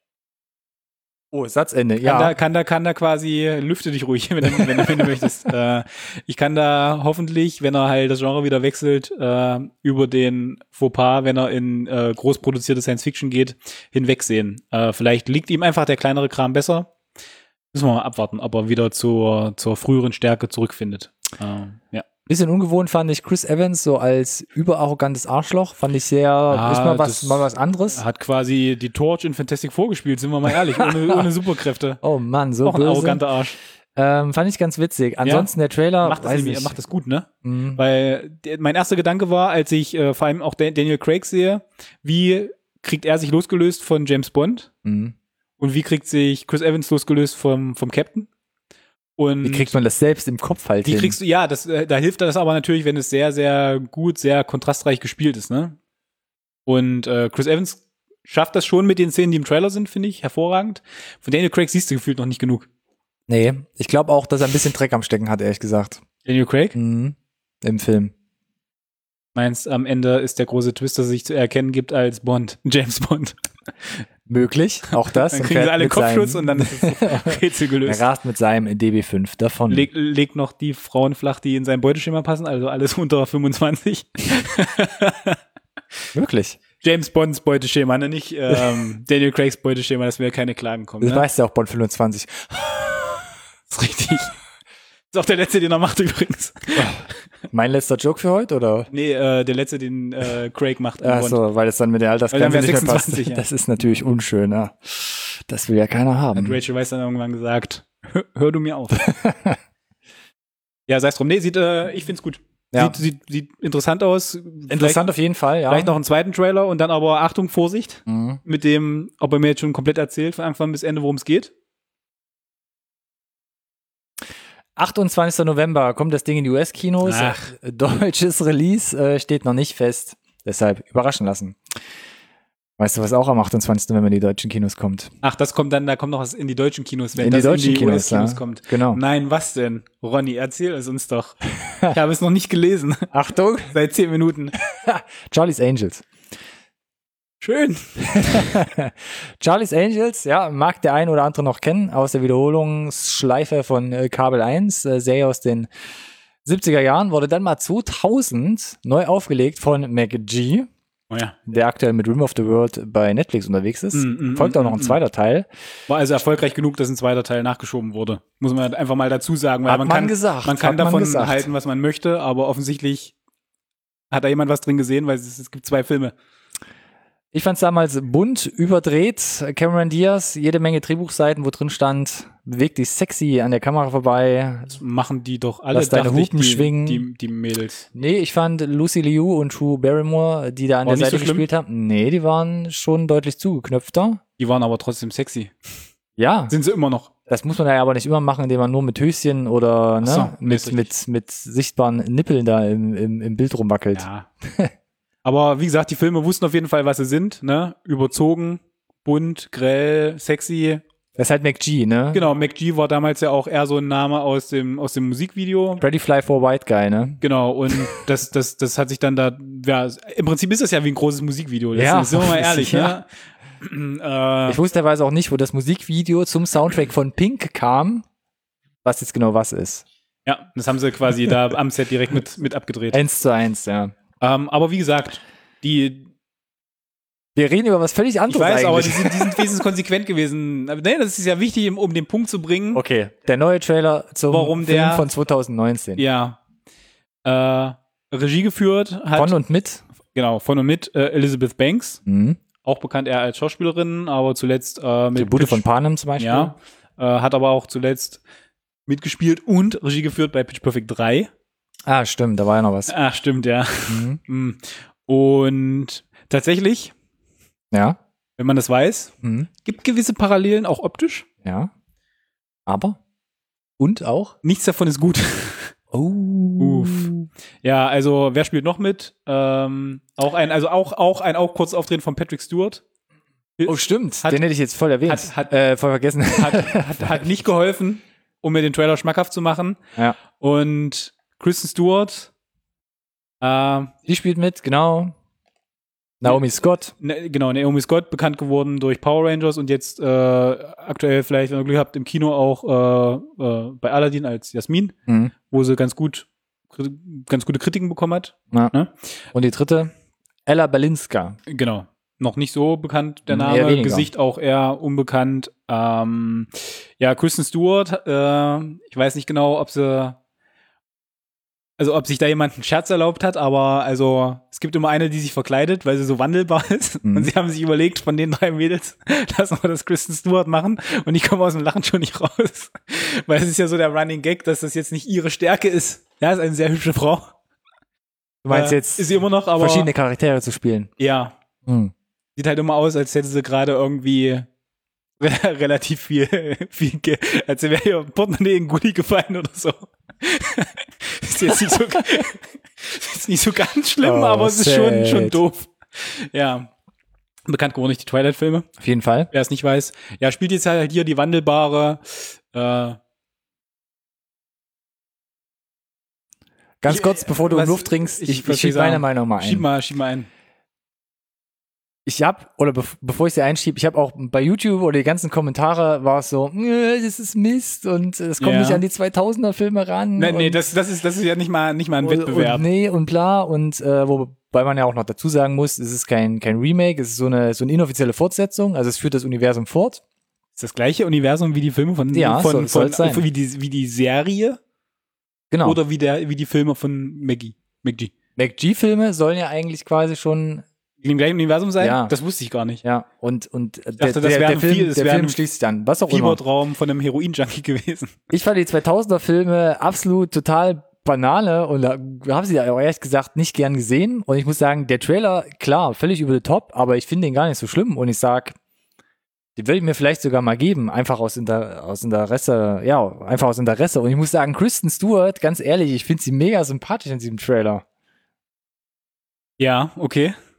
[SPEAKER 1] Oh, Satzende,
[SPEAKER 2] kann
[SPEAKER 1] ja.
[SPEAKER 2] Da, kann da, kann da quasi, lüfte dich ruhig, wenn du, wenn, wenn du möchtest. Äh, ich kann da hoffentlich, wenn er halt das Genre wieder wechselt, äh, über den Fauxpas, wenn er in äh, groß produzierte Science-Fiction geht, hinwegsehen. Äh, vielleicht liegt ihm einfach der kleinere Kram besser. Müssen wir mal abwarten, ob er wieder zur, zur früheren Stärke zurückfindet. Ähm, ja.
[SPEAKER 1] Bisschen ungewohnt fand ich Chris Evans so als überarrogantes Arschloch. Fand ich sehr, ah, ist mal was, mal was anderes.
[SPEAKER 2] Hat quasi die Torch in Fantastic Four gespielt, sind wir mal ehrlich, ohne, ohne Superkräfte.
[SPEAKER 1] Oh Mann, so
[SPEAKER 2] auch ein
[SPEAKER 1] böse.
[SPEAKER 2] arroganter Arsch.
[SPEAKER 1] Ähm, fand ich ganz witzig. Ansonsten ja, der Trailer,
[SPEAKER 2] macht das,
[SPEAKER 1] weiß
[SPEAKER 2] nämlich,
[SPEAKER 1] nicht.
[SPEAKER 2] macht das gut, ne?
[SPEAKER 1] Mhm.
[SPEAKER 2] Weil der, mein erster Gedanke war, als ich äh, vor allem auch Daniel Craig sehe, wie kriegt er sich losgelöst von James Bond?
[SPEAKER 1] Mhm.
[SPEAKER 2] Und wie kriegt sich Chris Evans losgelöst vom, vom Captain? Und
[SPEAKER 1] wie kriegt man das selbst im Kopf halt
[SPEAKER 2] wie
[SPEAKER 1] hin?
[SPEAKER 2] kriegst du, ja, das, äh, da hilft das aber natürlich, wenn es sehr, sehr gut, sehr kontrastreich gespielt ist, ne? Und äh, Chris Evans schafft das schon mit den Szenen, die im Trailer sind, finde ich, hervorragend. Von Daniel Craig siehst du gefühlt noch nicht genug.
[SPEAKER 1] Nee, ich glaube auch, dass er ein bisschen Dreck am Stecken hat, ehrlich gesagt.
[SPEAKER 2] Daniel Craig?
[SPEAKER 1] Mhm. Im Film.
[SPEAKER 2] Meinst, am Ende ist der große Twist, dass er sich zu erkennen gibt als Bond, James Bond.
[SPEAKER 1] Möglich, auch das.
[SPEAKER 2] Dann kriegen sie alle Kopfschutz und dann ist das Rätsel gelöst.
[SPEAKER 1] Er rast mit seinem D B fünf davon.
[SPEAKER 2] Leg, legt noch die Frauen flach, die in sein Beuteschema passen, also alles unter fünfundzwanzig.
[SPEAKER 1] Wirklich?
[SPEAKER 2] James Bonds Beuteschema, ne? Nicht ähm, Daniel Craigs Beuteschema, dass mir keine Klagen kommen.
[SPEAKER 1] Das
[SPEAKER 2] ne?
[SPEAKER 1] weißt du auch, Bond fünfundzwanzig.
[SPEAKER 2] Das ist richtig. Das ist auch der letzte, den er macht übrigens.
[SPEAKER 1] Mein letzter Joke für heute, oder?
[SPEAKER 2] Nee, äh, der letzte, den äh, Craig macht.
[SPEAKER 1] Ach so, weil es dann mit der Altersgrenze nicht mehr passt. Ja. Das ist natürlich unschön, ja. Das will ja keiner haben.
[SPEAKER 2] Und Rachel Weisz dann irgendwann gesagt, hör, hör du mir auf. Ja, sei es drum. Nee, sieht, äh, ich find's gut. Ja. Sieht, sieht, sieht interessant aus.
[SPEAKER 1] Interessant vielleicht, auf jeden Fall, ja.
[SPEAKER 2] Vielleicht noch einen zweiten Trailer und dann aber Achtung, Vorsicht.
[SPEAKER 1] Mhm.
[SPEAKER 2] Mit dem, ob er mir jetzt schon komplett erzählt, von Anfang bis Ende, worum es geht.
[SPEAKER 1] achtundzwanzigster November kommt das Ding in die U S-Kinos.
[SPEAKER 2] Ach.
[SPEAKER 1] Deutsches Release äh, steht noch nicht fest. Deshalb überraschen lassen. Weißt du, was auch am achtundzwanzigsten November in die deutschen Kinos kommt?
[SPEAKER 2] Ach, das kommt dann, da kommt noch was in die deutschen Kinos, wenn
[SPEAKER 1] in die
[SPEAKER 2] das
[SPEAKER 1] deutschen
[SPEAKER 2] in die
[SPEAKER 1] Kinos,
[SPEAKER 2] U S-Kinos
[SPEAKER 1] ja.
[SPEAKER 2] kommt.
[SPEAKER 1] Genau.
[SPEAKER 2] Nein, was denn? Ronny, erzähl es uns doch. Ich habe es noch nicht gelesen.
[SPEAKER 1] Achtung!
[SPEAKER 2] Seit zehn Minuten.
[SPEAKER 1] Charlie's Angels.
[SPEAKER 2] Schön.
[SPEAKER 1] Charlie's Angels, ja, mag der ein oder andere noch kennen, aus der Wiederholungsschleife von äh, Kabel eins, äh, Serie aus den siebziger Jahren, wurde dann mal zweitausend neu aufgelegt von McG,
[SPEAKER 2] Oh ja.
[SPEAKER 1] der aktuell mit Rim of the World bei Netflix unterwegs ist.
[SPEAKER 2] Mm, mm,
[SPEAKER 1] Folgt auch noch ein
[SPEAKER 2] mm,
[SPEAKER 1] zweiter Teil.
[SPEAKER 2] War also erfolgreich genug, dass ein zweiter Teil nachgeschoben wurde. Muss man einfach mal dazu sagen, weil
[SPEAKER 1] Hat
[SPEAKER 2] man,
[SPEAKER 1] man
[SPEAKER 2] kann,
[SPEAKER 1] gesagt,
[SPEAKER 2] man kann
[SPEAKER 1] hat man
[SPEAKER 2] davon
[SPEAKER 1] gesagt.
[SPEAKER 2] halten, was man möchte, aber offensichtlich hat da jemand was drin gesehen, weil es, es gibt zwei Filme.
[SPEAKER 1] Ich fand es damals bunt, überdreht. Cameron Diaz, jede Menge Drehbuchseiten, wo drin stand, beweg dich sexy an der Kamera vorbei.
[SPEAKER 2] Das machen die doch alle,
[SPEAKER 1] Lass deine
[SPEAKER 2] dachte ich,
[SPEAKER 1] Hupen
[SPEAKER 2] die,
[SPEAKER 1] schwingen.
[SPEAKER 2] Die, die Mädels.
[SPEAKER 1] Nee, ich fand Lucy Liu und Drew Barrymore, die da an
[SPEAKER 2] War
[SPEAKER 1] der
[SPEAKER 2] nicht
[SPEAKER 1] Seite
[SPEAKER 2] so schlimm?
[SPEAKER 1] gespielt haben, nee, die waren schon deutlich zugeknöpfter.
[SPEAKER 2] Die waren aber trotzdem sexy.
[SPEAKER 1] Ja,
[SPEAKER 2] Sind sie immer noch.
[SPEAKER 1] das muss man ja aber nicht immer machen, indem man nur mit Höschen oder ne,
[SPEAKER 2] Ach so, nee, ist
[SPEAKER 1] mit,
[SPEAKER 2] richtig.
[SPEAKER 1] mit, mit sichtbaren Nippeln da im, im, im Bild rumwackelt.
[SPEAKER 2] Ja. Aber wie gesagt, die Filme wussten auf jeden Fall, was sie sind. Ne? Überzogen, bunt, grell, sexy.
[SPEAKER 1] Das ist halt McG, ne?
[SPEAKER 2] Genau, McG war damals ja auch eher so ein Name aus dem, aus dem Musikvideo.
[SPEAKER 1] Pretty Fly for a White Guy, ne?
[SPEAKER 2] Genau, und das, das, das hat sich dann da, ja, im Prinzip ist das ja wie ein großes Musikvideo. Das
[SPEAKER 1] Ja,
[SPEAKER 2] sind wir mal ehrlich,
[SPEAKER 1] ja.
[SPEAKER 2] ne? äh,
[SPEAKER 1] Ich wusste teilweise auch nicht, wo das Musikvideo zum Soundtrack von Pink kam, was jetzt genau was ist.
[SPEAKER 2] ja, das haben sie quasi da am Set direkt mit, mit abgedreht.
[SPEAKER 1] Eins zu eins, ja.
[SPEAKER 2] Ähm, aber wie gesagt, die,
[SPEAKER 1] Wir reden über was völlig
[SPEAKER 2] ich
[SPEAKER 1] anderes
[SPEAKER 2] weiß, aber die
[SPEAKER 1] eigentlich.
[SPEAKER 2] sind, die sind wesentlich konsequent gewesen. Aber nee, das ist ja wichtig, um den Punkt zu bringen.
[SPEAKER 1] Okay, der neue Trailer zum
[SPEAKER 2] Warum
[SPEAKER 1] Film
[SPEAKER 2] der-
[SPEAKER 1] von zwanzig neunzehn.
[SPEAKER 2] Ja. Äh, Regie geführt hat,
[SPEAKER 1] Von und mit.
[SPEAKER 2] genau, von und mit äh, Elizabeth Banks,
[SPEAKER 1] Mhm.
[SPEAKER 2] auch bekannt eher als Schauspielerin, aber zuletzt äh, mit
[SPEAKER 1] Die Bude von Panem zum Beispiel.
[SPEAKER 2] ja, äh, hat aber auch zuletzt mitgespielt und Regie geführt bei Pitch Perfect drei.
[SPEAKER 1] Ah, stimmt, da war ja noch was.
[SPEAKER 2] Ach, stimmt, ja.
[SPEAKER 1] Mhm.
[SPEAKER 2] Mm. Und tatsächlich,
[SPEAKER 1] Ja.
[SPEAKER 2] wenn man das weiß,
[SPEAKER 1] Mhm.
[SPEAKER 2] gibt gewisse Parallelen auch optisch.
[SPEAKER 1] Ja. Aber? Und auch?
[SPEAKER 2] Nichts davon ist gut.
[SPEAKER 1] Oh.
[SPEAKER 2] Uff. Ja, also wer spielt noch mit? Ähm, auch ein, also auch, auch ein auch kurz Auftreten von Patrick Stewart.
[SPEAKER 1] Oh, stimmt.
[SPEAKER 2] Hat-
[SPEAKER 1] Den hätte ich jetzt voll erwähnt.
[SPEAKER 2] hat- hat-
[SPEAKER 1] äh, voll vergessen.
[SPEAKER 2] Hat, hat, hat nicht geholfen, um mir den Trailer schmackhaft zu machen.
[SPEAKER 1] Ja.
[SPEAKER 2] Und Kristen Stewart, äh,
[SPEAKER 1] Die spielt mit, genau. Naomi Scott.
[SPEAKER 2] ne, genau, Naomi Scott, bekannt geworden durch Power Rangers und jetzt äh, aktuell vielleicht, wenn ihr Glück habt, im Kino auch äh, äh, bei Aladdin als Jasmin,
[SPEAKER 1] Mhm.
[SPEAKER 2] wo sie ganz gut ganz gute Kritiken bekommen hat.
[SPEAKER 1] Ja.
[SPEAKER 2] Ne?
[SPEAKER 1] Und die dritte, Ella Balinska.
[SPEAKER 2] Genau. Noch nicht so bekannt, der
[SPEAKER 1] Hm, eher
[SPEAKER 2] Name,
[SPEAKER 1] weniger.
[SPEAKER 2] Gesicht auch eher unbekannt. Ähm, ja, Kristen Stewart, äh, ich weiß nicht genau, ob sie also ob sich da jemand einen Scherz erlaubt hat, aber also es gibt immer eine, die sich verkleidet, weil sie so wandelbar ist.
[SPEAKER 1] Mhm.
[SPEAKER 2] Und sie haben sich überlegt, von den drei Mädels, lassen wir das Kristen Stewart machen. Und ich komme aus dem Lachen schon nicht raus. Weil es ist ja so der Running Gag, dass das jetzt nicht ihre Stärke ist. Ja, ist eine sehr hübsche Frau.
[SPEAKER 1] Du meinst
[SPEAKER 2] Äh,
[SPEAKER 1] jetzt
[SPEAKER 2] ist sie immer noch, aber
[SPEAKER 1] verschiedene Charaktere zu spielen.
[SPEAKER 2] ja,
[SPEAKER 1] Mhm.
[SPEAKER 2] sieht halt immer aus, als hätte sie gerade irgendwie re- relativ viel, viel Ge- als wäre ihr Portemonnaie in Gully gefallen oder so. Ist jetzt nicht so, ist nicht so ganz schlimm,
[SPEAKER 1] Oh,
[SPEAKER 2] aber es ist schon,
[SPEAKER 1] sad.
[SPEAKER 2] schon doof. Ja. Bekannt geworden durch die Twilight-Filme,
[SPEAKER 1] Auf jeden Fall.
[SPEAKER 2] wer es nicht weiß. Ja, spielt jetzt halt hier die wandelbare, äh,
[SPEAKER 1] Ganz
[SPEAKER 2] Ich-
[SPEAKER 1] kurz, bevor du
[SPEAKER 2] was-
[SPEAKER 1] Luft trinkst,
[SPEAKER 2] ich
[SPEAKER 1] ich, ich,
[SPEAKER 2] verstehe
[SPEAKER 1] schiebe meine
[SPEAKER 2] sagen.
[SPEAKER 1] Meinung mal
[SPEAKER 2] schieb
[SPEAKER 1] ein.
[SPEAKER 2] mal, schieb mal ein.
[SPEAKER 1] Ich hab, oder bev bevor ich sie einschiebe, ich habe auch bei YouTube oder die ganzen Kommentare war es so, "Äh, das ist Mist und es kommt
[SPEAKER 2] Ja.
[SPEAKER 1] nicht an die zweitausender Filme ran.
[SPEAKER 2] Nee, nee,
[SPEAKER 1] und,
[SPEAKER 2] das, das ist, das ist ja nicht mal, nicht mal ein
[SPEAKER 1] und,
[SPEAKER 2] Wettbewerb.
[SPEAKER 1] Und nee und bla und äh, wobei man ja auch noch dazu sagen muss, es ist kein, kein Remake, es ist so eine, so eine inoffizielle Fortsetzung, also es führt das Universum fort.
[SPEAKER 2] Ist das gleiche Universum wie die Filme von,
[SPEAKER 1] Ja,
[SPEAKER 2] von,
[SPEAKER 1] soll-
[SPEAKER 2] von,
[SPEAKER 1] soll's sein.
[SPEAKER 2] wie die, wie die Serie?
[SPEAKER 1] Genau.
[SPEAKER 2] Oder wie der, wie die Filme von Maggie, McG.
[SPEAKER 1] McG-Filme sollen ja eigentlich quasi schon,
[SPEAKER 2] In dem gleichen Universum sein?
[SPEAKER 1] Ja.
[SPEAKER 2] Das wusste ich gar nicht.
[SPEAKER 1] ja, und, und der,
[SPEAKER 2] dachte, das
[SPEAKER 1] der,
[SPEAKER 2] wäre
[SPEAKER 1] der
[SPEAKER 2] ein
[SPEAKER 1] Film,
[SPEAKER 2] viel- das
[SPEAKER 1] der
[SPEAKER 2] wäre
[SPEAKER 1] Film
[SPEAKER 2] ein
[SPEAKER 1] schließt sich an. Was auch immer.
[SPEAKER 2] Fiebertraum von einem Heroin-Junkie gewesen.
[SPEAKER 1] Ich fand die zweitausender Filme absolut total Banane und da habe sie auch ehrlich gesagt nicht gern gesehen. Und ich muss sagen, der Trailer, klar, völlig über the top, aber ich finde ihn gar nicht so schlimm. Und ich sag, den würde ich mir vielleicht sogar mal geben, einfach aus, Inter aus Interesse, ja, einfach aus Interesse. Und ich muss sagen, Kristen Stewart, ganz ehrlich, ich finde sie mega sympathisch in diesem Trailer.
[SPEAKER 2] Ja, okay.
[SPEAKER 1] Und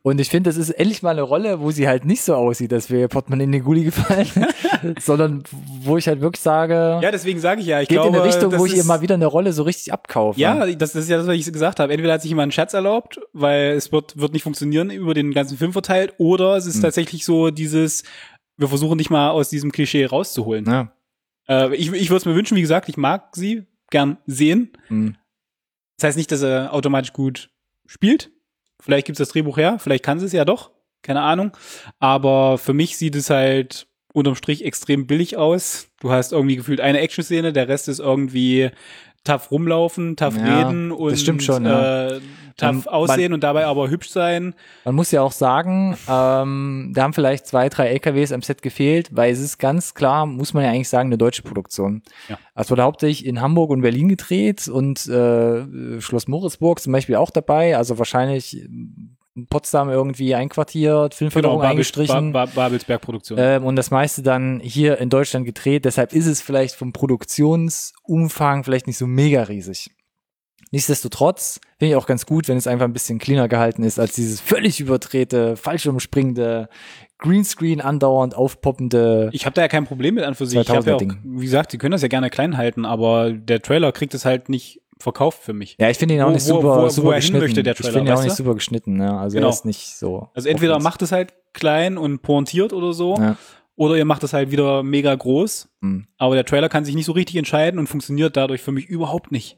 [SPEAKER 1] Und ich finde, das ist endlich mal eine Rolle, wo sie halt nicht so aussieht, dass wir Portemonnaie in den Gully gefallen, sondern wo ich halt wirklich sage,
[SPEAKER 2] ja, deswegen sage ich ja, ich
[SPEAKER 1] geht
[SPEAKER 2] glaube,
[SPEAKER 1] in eine Richtung, wo ich
[SPEAKER 2] ist,
[SPEAKER 1] ihr mal wieder eine Rolle so richtig abkaufe.
[SPEAKER 2] Ja, das, das ist ja das, was ich gesagt habe. Entweder hat sich jemand einen Scherz erlaubt, weil es wird, wird nicht funktionieren über den ganzen Film verteilt, oder es ist hm. tatsächlich so dieses, wir versuchen dich mal aus diesem Klischee rauszuholen.
[SPEAKER 1] Ja.
[SPEAKER 2] Äh, ich ich würde es mir wünschen, wie gesagt, ich mag sie gern sehen. Hm. Das heißt nicht, dass er automatisch gut spielt. Vielleicht gibt's das Drehbuch her, vielleicht kann sie es ja doch, keine Ahnung. Aber für mich sieht es halt unterm Strich extrem billig aus. Du hast irgendwie gefühlt eine Action-Szene, der Rest ist irgendwie tough rumlaufen, tough
[SPEAKER 1] ja,
[SPEAKER 2] reden und
[SPEAKER 1] das stimmt schon, ja.
[SPEAKER 2] äh, tough um, aussehen man, und dabei aber hübsch sein.
[SPEAKER 1] Man muss ja auch sagen, ähm, da haben vielleicht zwei, drei L K Ws am Set gefehlt, weil es ist ganz klar, muss man ja eigentlich sagen, eine deutsche Produktion.
[SPEAKER 2] Ja.
[SPEAKER 1] Es wurde hauptsächlich in Hamburg und Berlin gedreht und äh, Schloss Moritzburg zum Beispiel auch dabei, also wahrscheinlich in Potsdam irgendwie einquartiert, Filmförderung
[SPEAKER 2] genau,
[SPEAKER 1] eingestrichen.
[SPEAKER 2] Ba- Ba- Babelsberg-Produktion.
[SPEAKER 1] Ähm, und das meiste dann hier in Deutschland gedreht, deshalb ist es vielleicht vom Produktionsumfang vielleicht nicht so mega riesig. Nichtsdestotrotz finde ich auch ganz gut, wenn es einfach ein bisschen cleaner gehalten ist, als dieses völlig überdrehte, fallschirmspringende, Greenscreen andauernd aufpoppende.
[SPEAKER 2] Ich habe da ja kein Problem mit an für sich. Ich habe ja auch, wie gesagt, sie können das ja gerne klein halten, aber der Trailer kriegt es halt nicht verkauft für mich.
[SPEAKER 1] Ja, ich finde ihn auch
[SPEAKER 2] wo,
[SPEAKER 1] nicht super,
[SPEAKER 2] wo, wo,
[SPEAKER 1] super
[SPEAKER 2] wo er
[SPEAKER 1] geschnitten.
[SPEAKER 2] hin möchte, der Trailer,
[SPEAKER 1] ich finde ihn auch nicht
[SPEAKER 2] du?
[SPEAKER 1] super geschnitten, ne? Also
[SPEAKER 2] genau.
[SPEAKER 1] er ist nicht so.
[SPEAKER 2] Also entweder
[SPEAKER 1] offensiv.
[SPEAKER 2] macht es halt klein und pointiert oder so,
[SPEAKER 1] ja.
[SPEAKER 2] oder ihr macht es halt wieder mega groß.
[SPEAKER 1] Mhm.
[SPEAKER 2] Aber der Trailer kann sich nicht so richtig entscheiden und funktioniert dadurch für mich überhaupt nicht.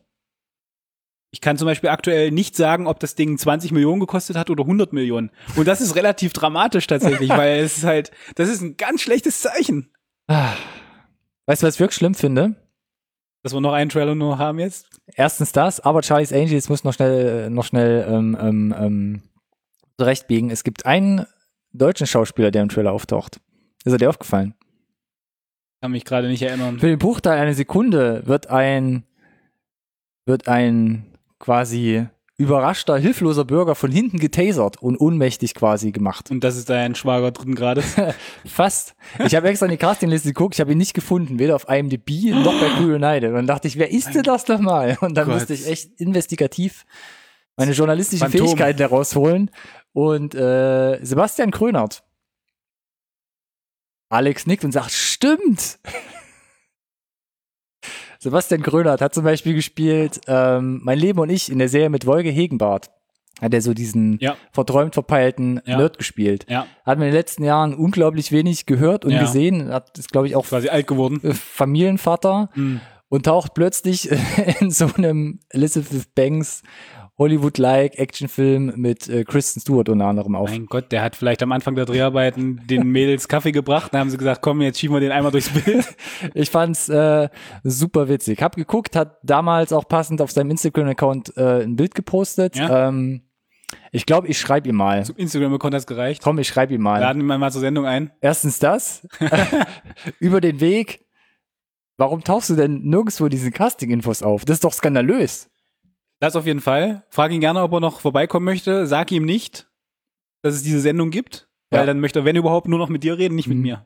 [SPEAKER 2] Ich kann zum Beispiel aktuell nicht sagen, ob das Ding zwanzig Millionen gekostet hat oder hundert Millionen. Und das ist relativ dramatisch tatsächlich, weil es ist halt, das ist ein ganz schlechtes Zeichen.
[SPEAKER 1] Weißt du, was ich wirklich schlimm finde?
[SPEAKER 2] Dass wir noch einen Trailer nur haben jetzt?
[SPEAKER 1] Erstens das, aber Charlie's Angels muss noch schnell, noch schnell ähm, ähm, ähm, zurechtbiegen. Es gibt einen deutschen Schauspieler, der im Trailer auftaucht. Ist er dir aufgefallen?
[SPEAKER 2] Kann mich gerade nicht erinnern.
[SPEAKER 1] Für den Bruchteil einer Sekunde wird ein wird ein quasi überraschter, hilfloser Bürger von hinten getasert und ohnmächtig quasi gemacht.
[SPEAKER 2] Und das ist dein Schwager dritten Grades?
[SPEAKER 1] Fast. Ich habe extra in die Castingliste geguckt, ich habe ihn nicht gefunden, weder auf I M D B noch bei Cool United. Und dann dachte ich, wer ist denn das nochmal? Und dann
[SPEAKER 2] Gott.
[SPEAKER 1] musste ich echt investigativ meine journalistischen
[SPEAKER 2] Phantom.
[SPEAKER 1] Fähigkeiten herausholen. Und äh, Sebastian Krönert. Alex nickt und sagt, stimmt. Sebastian Krönert hat zum Beispiel gespielt ähm, Mein Leben und ich in der Serie mit Wolke Hegenbarth. Hat er so diesen
[SPEAKER 2] ja.
[SPEAKER 1] verträumt verpeilten
[SPEAKER 2] ja.
[SPEAKER 1] Nerd gespielt.
[SPEAKER 2] Ja.
[SPEAKER 1] Hat man in den letzten Jahren unglaublich wenig gehört und
[SPEAKER 2] ja.
[SPEAKER 1] gesehen. Hat ist, glaube ich, auch
[SPEAKER 2] quasi alt geworden.
[SPEAKER 1] Familienvater
[SPEAKER 2] mhm.
[SPEAKER 1] und taucht plötzlich in so einem Elizabeth Banks Hollywood-like Actionfilm mit äh, Kristen Stewart unter anderem auf.
[SPEAKER 2] Mein Gott, der hat vielleicht am Anfang der Dreharbeiten den Mädels Kaffee gebracht. Dann haben sie gesagt, komm, jetzt schieben wir den einmal durchs Bild.
[SPEAKER 1] Ich fand's äh, super witzig. Hab geguckt, hat damals auch passend auf seinem Instagram-Account äh, ein Bild gepostet.
[SPEAKER 2] Ja?
[SPEAKER 1] Ähm, ich glaube, ich schreibe ihm mal.
[SPEAKER 2] Zum Instagram-Account hat's gereicht.
[SPEAKER 1] Komm, ich schreibe ihm mal.
[SPEAKER 2] Laden wir mal zur Sendung ein.
[SPEAKER 1] Erstens das. Über den Weg. Warum tauchst du denn nirgendwo diesen Casting-Infos auf? Das ist doch skandalös.
[SPEAKER 2] Das auf jeden Fall. Frag ihn gerne, ob er noch vorbeikommen möchte. Sag ihm nicht, dass es diese Sendung gibt, weil
[SPEAKER 1] ja.
[SPEAKER 2] dann möchte er, wenn überhaupt, nur noch mit dir reden, nicht mit
[SPEAKER 1] mhm.
[SPEAKER 2] mir.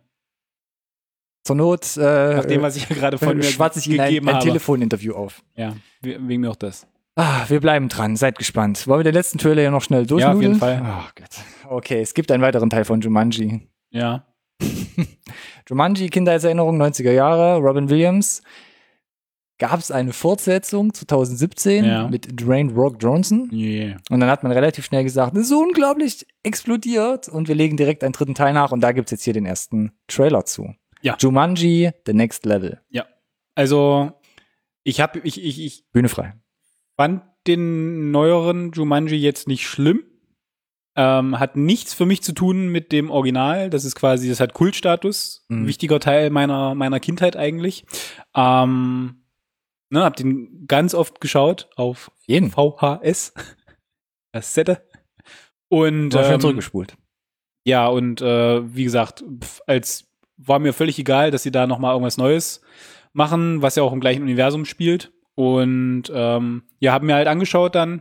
[SPEAKER 1] Zur Not äh,
[SPEAKER 2] Nach dem, was ich ja gerade von mir
[SPEAKER 1] schwatze ich Ihnen
[SPEAKER 2] gegeben
[SPEAKER 1] ein, ein
[SPEAKER 2] habe.
[SPEAKER 1] Telefoninterview auf.
[SPEAKER 2] Ja, wegen mir auch das.
[SPEAKER 1] Ah, wir bleiben dran, seid gespannt. Wollen wir den letzten Trailer ja noch schnell durchnudeln?
[SPEAKER 2] Ja, auf jeden Fall.
[SPEAKER 1] Oh Gott. Okay, es gibt einen weiteren Teil von Jumanji.
[SPEAKER 2] Ja.
[SPEAKER 1] Jumanji, Kindheitserinnerung, neunziger Jahre, Robin Williams. Gab es eine Fortsetzung zwanzig siebzehn
[SPEAKER 2] ja.
[SPEAKER 1] mit Dwayne Rock Johnson.
[SPEAKER 2] Yeah.
[SPEAKER 1] Und dann hat man relativ schnell gesagt, das ist so unglaublich explodiert. Und wir legen direkt einen dritten Teil nach. Und da gibt's jetzt hier den ersten Trailer zu.
[SPEAKER 2] Ja.
[SPEAKER 1] Jumanji, The Next Level.
[SPEAKER 2] Ja. Also, ich habe ich, ich, ich
[SPEAKER 1] Bühne frei.
[SPEAKER 2] fand den neueren Jumanji jetzt nicht schlimm. Ähm, hat nichts für mich zu tun mit dem Original. Das ist quasi, das hat Kultstatus.
[SPEAKER 1] Mhm.
[SPEAKER 2] Wichtiger Teil meiner, meiner Kindheit eigentlich. Ähm, ne, hab den ganz oft geschaut auf
[SPEAKER 1] Jeden.
[SPEAKER 2] V H S. Kassette. Und,
[SPEAKER 1] War schön
[SPEAKER 2] ähm,
[SPEAKER 1] zurückgespult.
[SPEAKER 2] ja, und äh, wie gesagt, pf, als war mir völlig egal, dass sie da nochmal irgendwas Neues machen, was ja auch im gleichen Universum spielt. Und ähm, ja, haben mir halt angeschaut dann.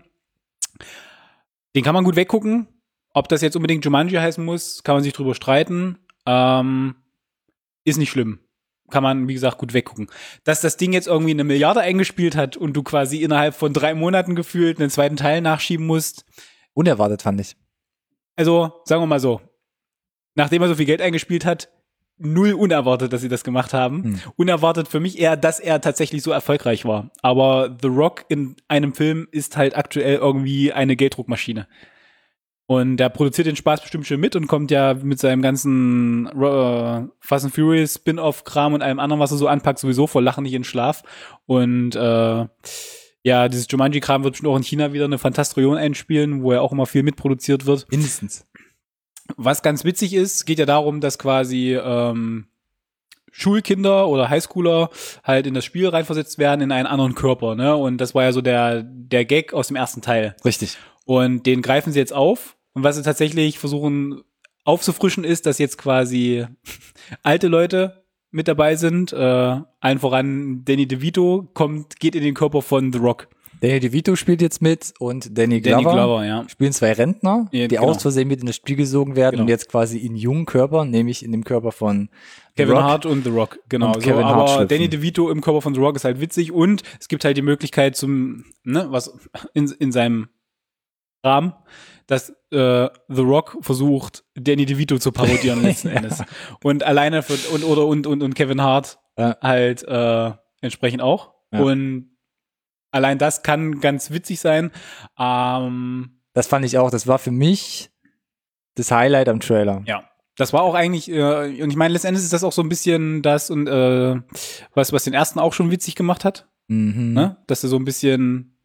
[SPEAKER 2] Den kann man gut weggucken. Ob das jetzt unbedingt Jumanji heißen muss, kann man sich drüber streiten. Ähm, ist nicht schlimm. Kann man, wie gesagt, gut weggucken. Dass das Ding jetzt irgendwie eine Milliarde eingespielt hat und du quasi innerhalb von drei Monaten gefühlt einen zweiten Teil nachschieben musst.
[SPEAKER 1] Unerwartet fand ich.
[SPEAKER 2] also sagen wir mal so, nachdem er so viel Geld eingespielt hat, null unerwartet, dass sie das gemacht haben. Hm. Unerwartet für mich eher, dass er tatsächlich so erfolgreich war. Aber The Rock in einem Film ist halt aktuell irgendwie eine Gelddruckmaschine. Und der produziert den Spaß bestimmt schon mit und kommt ja mit seinem ganzen uh, Fast and Furious Spin-off-Kram und allem anderen, was er so anpackt, sowieso vor Lachen nicht in Schlaf. Und äh, ja, dieses Jumanji-Kram wird bestimmt auch in China wieder eine Fantastillion einspielen, wo ja auch immer viel mitproduziert wird.
[SPEAKER 1] Mindestens.
[SPEAKER 2] Was ganz witzig ist, geht ja darum, dass quasi ähm, Schulkinder oder Highschooler halt in das Spiel reinversetzt werden in einen anderen Körper, ne? Und das war ja so der der Gag aus dem ersten Teil.
[SPEAKER 1] Richtig.
[SPEAKER 2] Und den greifen sie jetzt auf. Und was sie tatsächlich versuchen aufzufrischen ist, dass jetzt quasi alte Leute mit dabei sind. Äh, allen voran Danny DeVito kommt, geht in den Körper von The Rock.
[SPEAKER 1] Danny DeVito spielt jetzt mit und Danny Glover,
[SPEAKER 2] Danny Glover ja.
[SPEAKER 1] spielen zwei Rentner,
[SPEAKER 2] ja,
[SPEAKER 1] die
[SPEAKER 2] genau.
[SPEAKER 1] aus Versehen mit in das Spiel gesogen werden genau. und jetzt quasi in jungen Körpern, nämlich in dem Körper von
[SPEAKER 2] Kevin
[SPEAKER 1] Rock
[SPEAKER 2] Hart und The Rock, genau.
[SPEAKER 1] Und Kevin
[SPEAKER 2] so,
[SPEAKER 1] Hart
[SPEAKER 2] aber
[SPEAKER 1] schlüpfen.
[SPEAKER 2] Danny DeVito im Körper von The Rock ist halt witzig und es gibt halt die Möglichkeit zum, ne, was in, in seinem Rahmen, dass äh, The Rock versucht, Danny DeVito zu parodieren letzten ja. Endes. Und alleine für, und oder und und und Kevin Hart ja. halt äh, entsprechend auch. Ja. Und allein das kann ganz witzig sein. Ähm,
[SPEAKER 1] das fand ich auch. Das war für mich das Highlight am Trailer.
[SPEAKER 2] Ja. Das war auch eigentlich, äh, und ich meine, letztendlich ist das auch so ein bisschen das und äh, was, was den ersten auch schon witzig gemacht hat.
[SPEAKER 1] Mhm.
[SPEAKER 2] Ne? Dass du so ein bisschen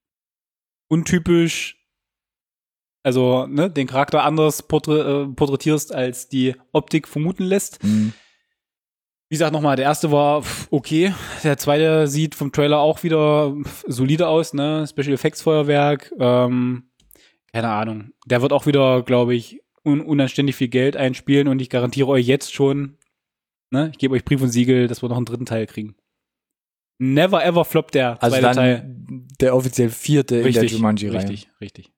[SPEAKER 2] untypisch, also ne, den Charakter anders porträ- äh, porträtierst, als die Optik vermuten lässt.
[SPEAKER 1] Mhm.
[SPEAKER 2] Wie gesagt, nochmal, der erste war okay, der zweite sieht vom Trailer auch wieder solide aus, ne, Special Effects Feuerwerk, ähm, keine Ahnung. Der wird auch wieder, glaube ich, un- unanständig viel Geld einspielen und ich garantiere euch jetzt schon, ne, ich gebe euch Brief und Siegel, dass wir noch einen dritten Teil kriegen. Never ever floppt der zweite
[SPEAKER 1] also dann
[SPEAKER 2] Teil.
[SPEAKER 1] Der offiziell vierte
[SPEAKER 2] richtig,
[SPEAKER 1] in der Jumanji-Reihe.
[SPEAKER 2] Richtig, richtig.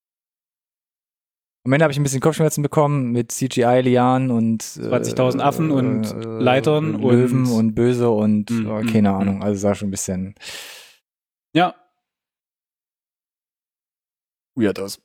[SPEAKER 1] Am Ende habe ich ein bisschen Kopfschmerzen bekommen mit C G I-Lianen und
[SPEAKER 2] zwanzigtausend Affen und
[SPEAKER 1] äh,
[SPEAKER 2] Leitern
[SPEAKER 1] und Löwen
[SPEAKER 2] und,
[SPEAKER 1] und Böse und
[SPEAKER 2] mm,
[SPEAKER 1] oh, keine
[SPEAKER 2] mm,
[SPEAKER 1] Ahnung. Also sah schon ein bisschen
[SPEAKER 2] ja.
[SPEAKER 1] weird aus.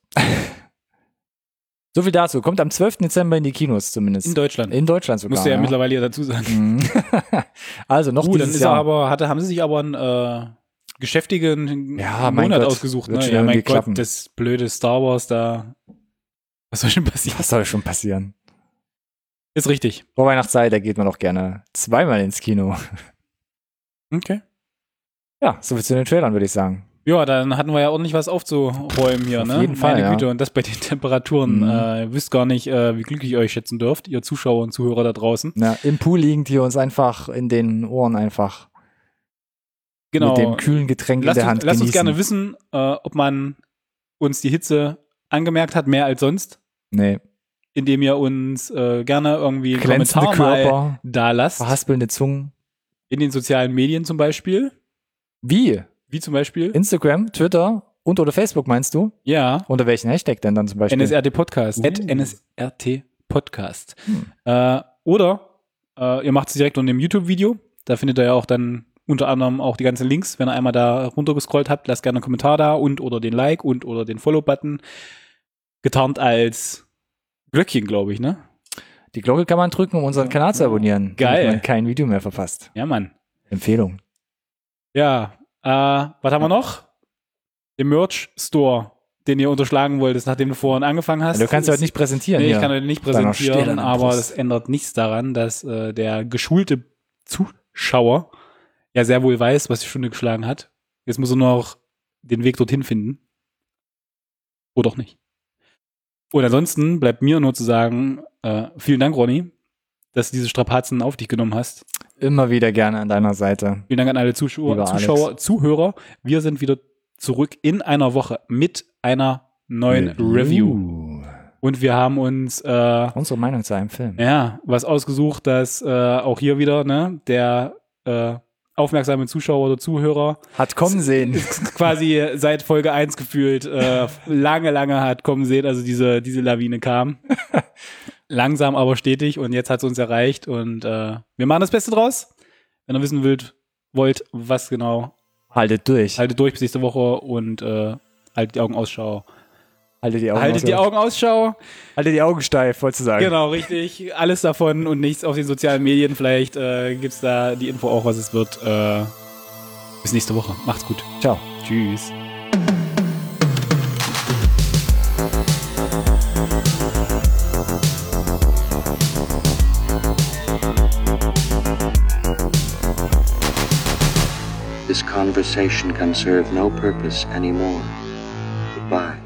[SPEAKER 1] So viel dazu. Kommt am zwölften Dezember in die Kinos zumindest.
[SPEAKER 2] In Deutschland.
[SPEAKER 1] In Deutschland sogar.
[SPEAKER 2] Musst du ja,
[SPEAKER 1] ja
[SPEAKER 2] mittlerweile ja dazu sagen.
[SPEAKER 1] Also noch
[SPEAKER 2] uh,
[SPEAKER 1] dieses
[SPEAKER 2] dann ist
[SPEAKER 1] Jahr.
[SPEAKER 2] er aber, hatte, haben sie sich aber einen äh, geschäftigen
[SPEAKER 1] ja, mein
[SPEAKER 2] Monat
[SPEAKER 1] Gott,
[SPEAKER 2] ausgesucht.
[SPEAKER 1] wird
[SPEAKER 2] Ne?
[SPEAKER 1] schon
[SPEAKER 2] Ja, mein
[SPEAKER 1] irgendwie
[SPEAKER 2] Gott,
[SPEAKER 1] klappen.
[SPEAKER 2] das blöde Star Wars da. Was soll schon passieren?
[SPEAKER 1] Was soll schon passieren?
[SPEAKER 2] Ist richtig.
[SPEAKER 1] Vor Weihnachtszeit, da geht man doch gerne zweimal ins Kino.
[SPEAKER 2] Okay.
[SPEAKER 1] Ja, so viel zu den Trailern, würde ich sagen.
[SPEAKER 2] Ja, dann hatten wir ja ordentlich was aufzuräumen hier,
[SPEAKER 1] Auf
[SPEAKER 2] ne?
[SPEAKER 1] jeden Fall,
[SPEAKER 2] Meine
[SPEAKER 1] ja.
[SPEAKER 2] Güte, und das bei den Temperaturen.
[SPEAKER 1] Mhm.
[SPEAKER 2] Äh, ihr wisst gar nicht, äh, wie glücklich ihr euch schätzen dürft, ihr Zuschauer und Zuhörer da draußen.
[SPEAKER 1] Ja, im Pool liegend hier uns einfach in den Ohren einfach
[SPEAKER 2] Genau.
[SPEAKER 1] mit dem kühlen Getränk
[SPEAKER 2] lasst
[SPEAKER 1] in der
[SPEAKER 2] uns,
[SPEAKER 1] Hand
[SPEAKER 2] lasst
[SPEAKER 1] genießen.
[SPEAKER 2] uns gerne wissen, äh, ob man uns die Hitze angemerkt hat, mehr als sonst.
[SPEAKER 1] Nee.
[SPEAKER 2] Indem ihr uns äh, gerne irgendwie einen
[SPEAKER 1] Glänzende
[SPEAKER 2] Kommentar mal
[SPEAKER 1] Körper,
[SPEAKER 2] da lasst.
[SPEAKER 1] verhaspelnde Zungen.
[SPEAKER 2] In den sozialen Medien zum Beispiel.
[SPEAKER 1] Wie?
[SPEAKER 2] Wie zum Beispiel?
[SPEAKER 1] Instagram, Twitter und oder Facebook meinst du?
[SPEAKER 2] Ja.
[SPEAKER 1] Unter welchen Hashtag denn dann zum Beispiel?
[SPEAKER 2] N S R T Podcast.
[SPEAKER 1] Uh.
[SPEAKER 2] At N S R T Podcast.
[SPEAKER 1] Hm.
[SPEAKER 2] Äh, oder äh, ihr macht es direkt unter dem YouTube-Video. Da findet ihr ja auch dann unter anderem auch die ganzen Links. Wenn ihr einmal da runtergescrollt habt, lasst gerne einen Kommentar da und oder den Like und oder den Follow-Button. Getarnt als Glöckchen, glaube ich, ne?
[SPEAKER 1] Die Glocke kann man drücken, um unseren Kanal zu abonnieren.
[SPEAKER 2] Geil.
[SPEAKER 1] Damit man kein Video mehr verpasst.
[SPEAKER 2] Ja, Mann.
[SPEAKER 1] Empfehlung.
[SPEAKER 2] Ja, äh, was haben wir noch? Den Merch-Store, den ihr unterschlagen wolltest, nachdem du vorhin angefangen hast.
[SPEAKER 1] Ja, du kannst ja heute nicht präsentieren.
[SPEAKER 2] Nee,
[SPEAKER 1] hier.
[SPEAKER 2] ich kann heute nicht
[SPEAKER 1] Bei einer
[SPEAKER 2] präsentieren,
[SPEAKER 1] Stelle an der
[SPEAKER 2] aber
[SPEAKER 1] Brust.
[SPEAKER 2] das ändert nichts daran, dass äh, der geschulte Zuschauer ja sehr wohl weiß, was die Stunde geschlagen hat. Jetzt muss er nur noch den Weg dorthin finden. Oder auch nicht. Und ansonsten bleibt mir nur zu sagen, äh, vielen Dank, Ronny, dass du diese Strapazen auf dich genommen hast.
[SPEAKER 1] Immer wieder gerne an deiner Seite.
[SPEAKER 2] Vielen Dank an alle Zuschauer,
[SPEAKER 1] Lieber
[SPEAKER 2] Zuschauer
[SPEAKER 1] Alex.
[SPEAKER 2] Zuhörer. Wir sind wieder zurück in einer Woche mit einer neuen Review. Und wir haben uns äh,
[SPEAKER 1] Unsere Meinung zu einem Film.
[SPEAKER 2] ja was ausgesucht, dass äh, auch hier wieder ne der äh, aufmerksame Zuschauer oder Zuhörer
[SPEAKER 1] Hat kommen sehen.
[SPEAKER 2] quasi seit Folge eins gefühlt äh, lange, lange hat kommen sehen, also diese diese Lawine kam. Langsam, aber stetig und jetzt hat es uns erreicht und äh, wir machen das Beste draus. Wenn ihr wissen wollt, wollt, was genau,
[SPEAKER 1] Haltet durch.
[SPEAKER 2] haltet durch bis nächste Woche und äh, haltet die Augen Ausschau
[SPEAKER 1] Halte die Augen
[SPEAKER 2] Haltet die Augen Ausschau.
[SPEAKER 1] Halte die Augen steif, wolltest du sagen.
[SPEAKER 2] Genau, richtig. Alles davon und nichts auf den sozialen Medien. Vielleicht äh, gibt's da die Info auch, was es wird. Äh, bis nächste Woche. Macht's gut.
[SPEAKER 1] Ciao.
[SPEAKER 2] Tschüss.
[SPEAKER 3] This conversation can serve no purpose anymore. Goodbye.